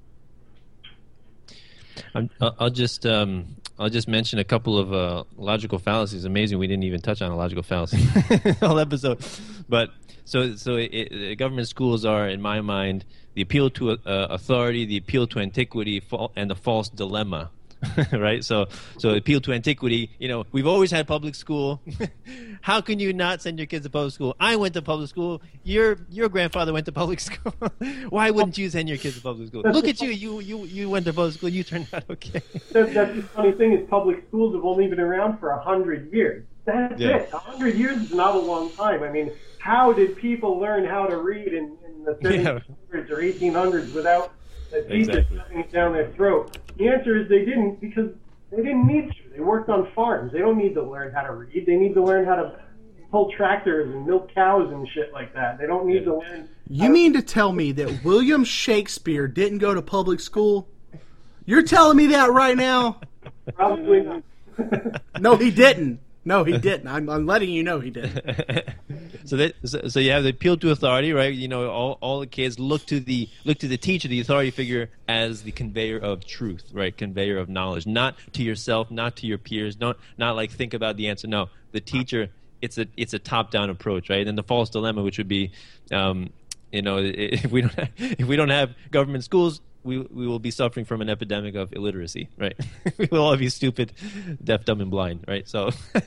I'll just mention a couple of logical fallacies. Amazing, we didn't even touch on a logical fallacy the whole episode. But government schools are, in my mind, the appeal to authority, the appeal to antiquity, and the false dilemma. Right? So appeal to antiquity, you know, we've always had public school. How can you not send your kids to public school? I went to public school. Your grandfather went to public school. Why wouldn't you send your kids to public school? Look at you. You went to public school. You turned out okay. That's the funny thing, is public schools have only been around for 100 years. That's it. 100 years is not a long time. I mean, how did people learn how to read in the 1700s or 1800s without a teacher shoving it down their throat? The answer is they didn't, because they didn't need to. They worked on farms. They don't need to learn how to read. They need to learn how to pull tractors and milk cows and shit like that. They don't need to learn. You mean to tell me that William Shakespeare didn't go to public school? You're telling me that right now? Probably not. No, he didn't. No, he didn't. I'm letting you know he didn't. So you have the appeal to authority, right? You know, all the kids look to the teacher, the authority figure, as the conveyor of truth, right? Conveyor of knowledge, not to yourself, not to your peers, not like think about the answer. No, the teacher. It's a top-down approach, right? And the false dilemma, which would be, you know, if we don't have government schools, we will be suffering from an epidemic of illiteracy, right? We will all be stupid, deaf, dumb, and blind, right? So,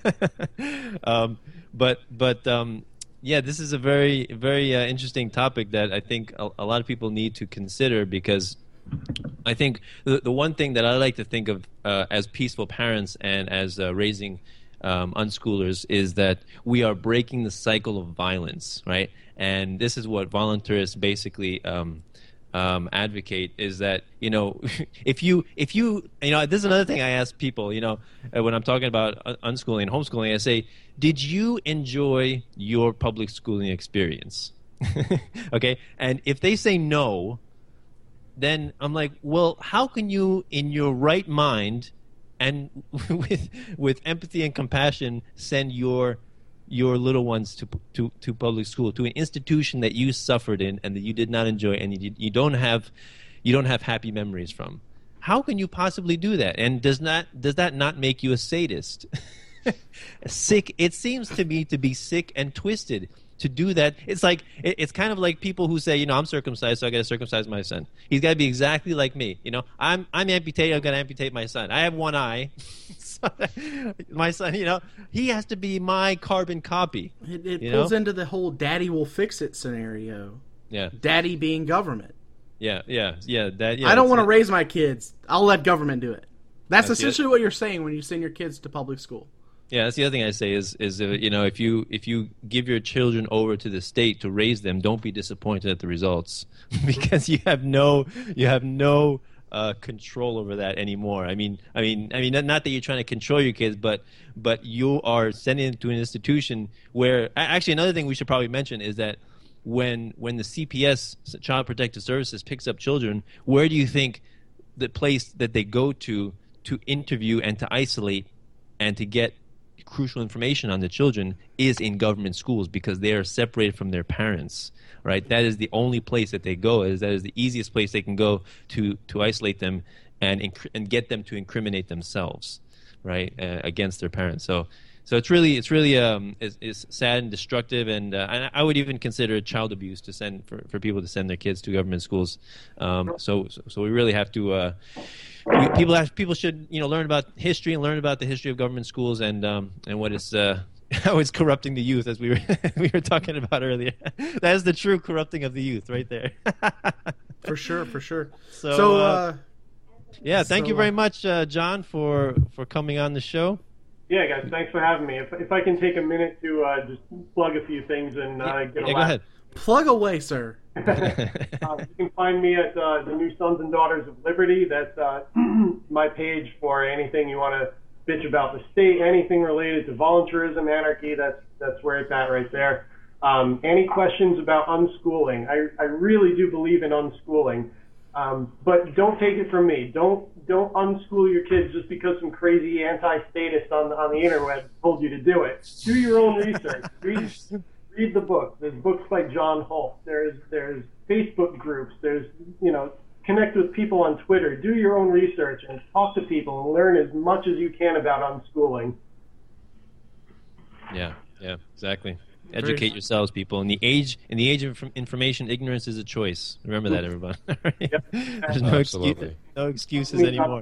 yeah, this is a very, very interesting topic that I think a lot of people need to consider, because I think the one thing that I like to think of as peaceful parents and as raising unschoolers is that we are breaking the cycle of violence, right? And this is what voluntarists basically advocate, is that, you know, if you know, this is another thing I ask people, you know, when I'm talking about unschooling and homeschooling, I say, did you enjoy your public schooling experience? Okay, and if they say no, then I'm like, well, how can you, in your right mind and with empathy and compassion, send your little ones to public school, to an institution that you suffered in and that you did not enjoy and you don't have happy memories from? How can you possibly do that? And does that not make you a sadist? Sick. It seems to me to be sick and twisted. to do that. It's like it's kind of like people who say, I'm circumcised, so I got to circumcise my son. He's got to be exactly like me. I'm amputated, I've got to amputate my son. I have one eye. So my son, he has to be my carbon copy. It pulls into the whole "daddy will fix it" scenario. Yeah. Daddy being government. Yeah. I don't want to raise my kids. I'll let government do it. That's essentially what you're saying when you send your kids to public school. Yeah, that's the other thing I say is if you give your children over to the state to raise them, don't be disappointed at the results because you have no control over that anymore. I mean, not that you're trying to control your kids, but you are sending them to an institution where actually another thing we should probably mention is that when the CPS, Child Protective Services, picks up children, where do you think the place that they go to interview and to isolate and to get crucial information on the children is in government schools because they are separated from their parents, right? That is the only place that they go. That is the easiest place they can go to isolate them and get them to incriminate themselves, right, against their parents. So it's really it's sad and destructive, and I would even consider it child abuse to send for people to send their kids to government schools. So we really have to. People should learn about history and learn about the history of government schools and what is how it's corrupting the youth, as we were talking about earlier. That is the true corrupting of the youth right there. For sure. So thank you very much, John, for coming on the show. Yeah, guys, thanks for having me. If I can take a minute to just plug a few things and get a go ahead. Plug away, sir. You can find me at the New Sons and Daughters of Liberty. That's my page for anything you want to bitch about the state, anything related to voluntarism, anarchy. That's where it's at right there. Any questions about unschooling? I really do believe in unschooling, but don't take it from me. Don't unschool your kids just because some crazy anti-statist on the internet told you to do it. Do your own research. Read the book. There's books by John Holt. There's Facebook groups. There's connect with people on Twitter. Do your own research and talk to people and learn as much as you can about unschooling. Yeah, exactly. Educate yourselves, people. In the age of information, ignorance is a choice. Remember that, everybody. Yep. There's no excuses anymore.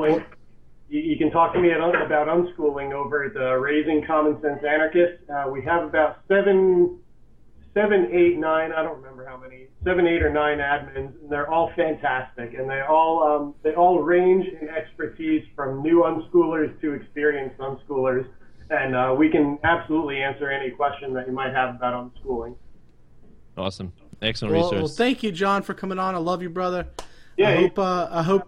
You can talk to me about unschooling over at the Raising Common Sense Anarchists. We have about 7, 8, 9, I don't remember how many, 7, 8, or 9 admins, and they're all fantastic, and they all range in expertise from new unschoolers to experienced unschoolers, and we can absolutely answer any question that you might have about unschooling. Awesome. Excellent research. Well, thank you, John, for coming on. I love you, brother. Yeah, I hope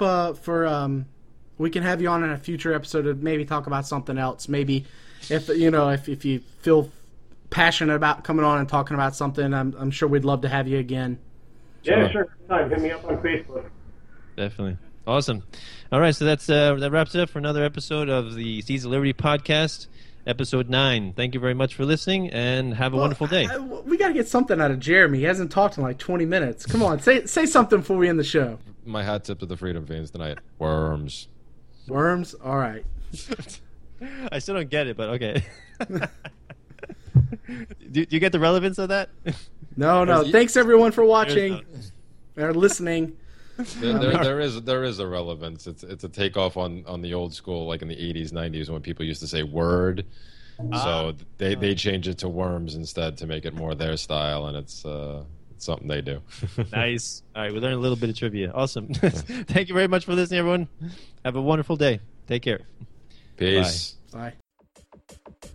we can have you on in a future episode to maybe talk about something else. Maybe if you feel passionate about coming on and talking about something, I'm sure we'd love to have you again. Yeah, sure. Hit me up on Facebook. Definitely. Awesome. All right, so that wraps it up for another episode of the Seeds of Liberty podcast, episode 9. Thank you very much for listening, and have a wonderful day. We got to get something out of Jeremy. He hasn't talked in like 20 minutes. Come on, say something before we end the show. My hat tip to the Freedom Fiends tonight. Worms. Worms? All right. I still don't get it, but okay. Do you get the relevance of that? No. Thanks, everyone, for watching or listening. There is a relevance. It's a takeoff on the old school, like in the 80s, 90s, when people used to say word. So they change it to worms instead to make it more their style, and it's something they do. Nice. All right, we learned a little bit of trivia. Awesome. Thank you very much for listening, everyone. Have a wonderful day. Take care. Peace. Bye.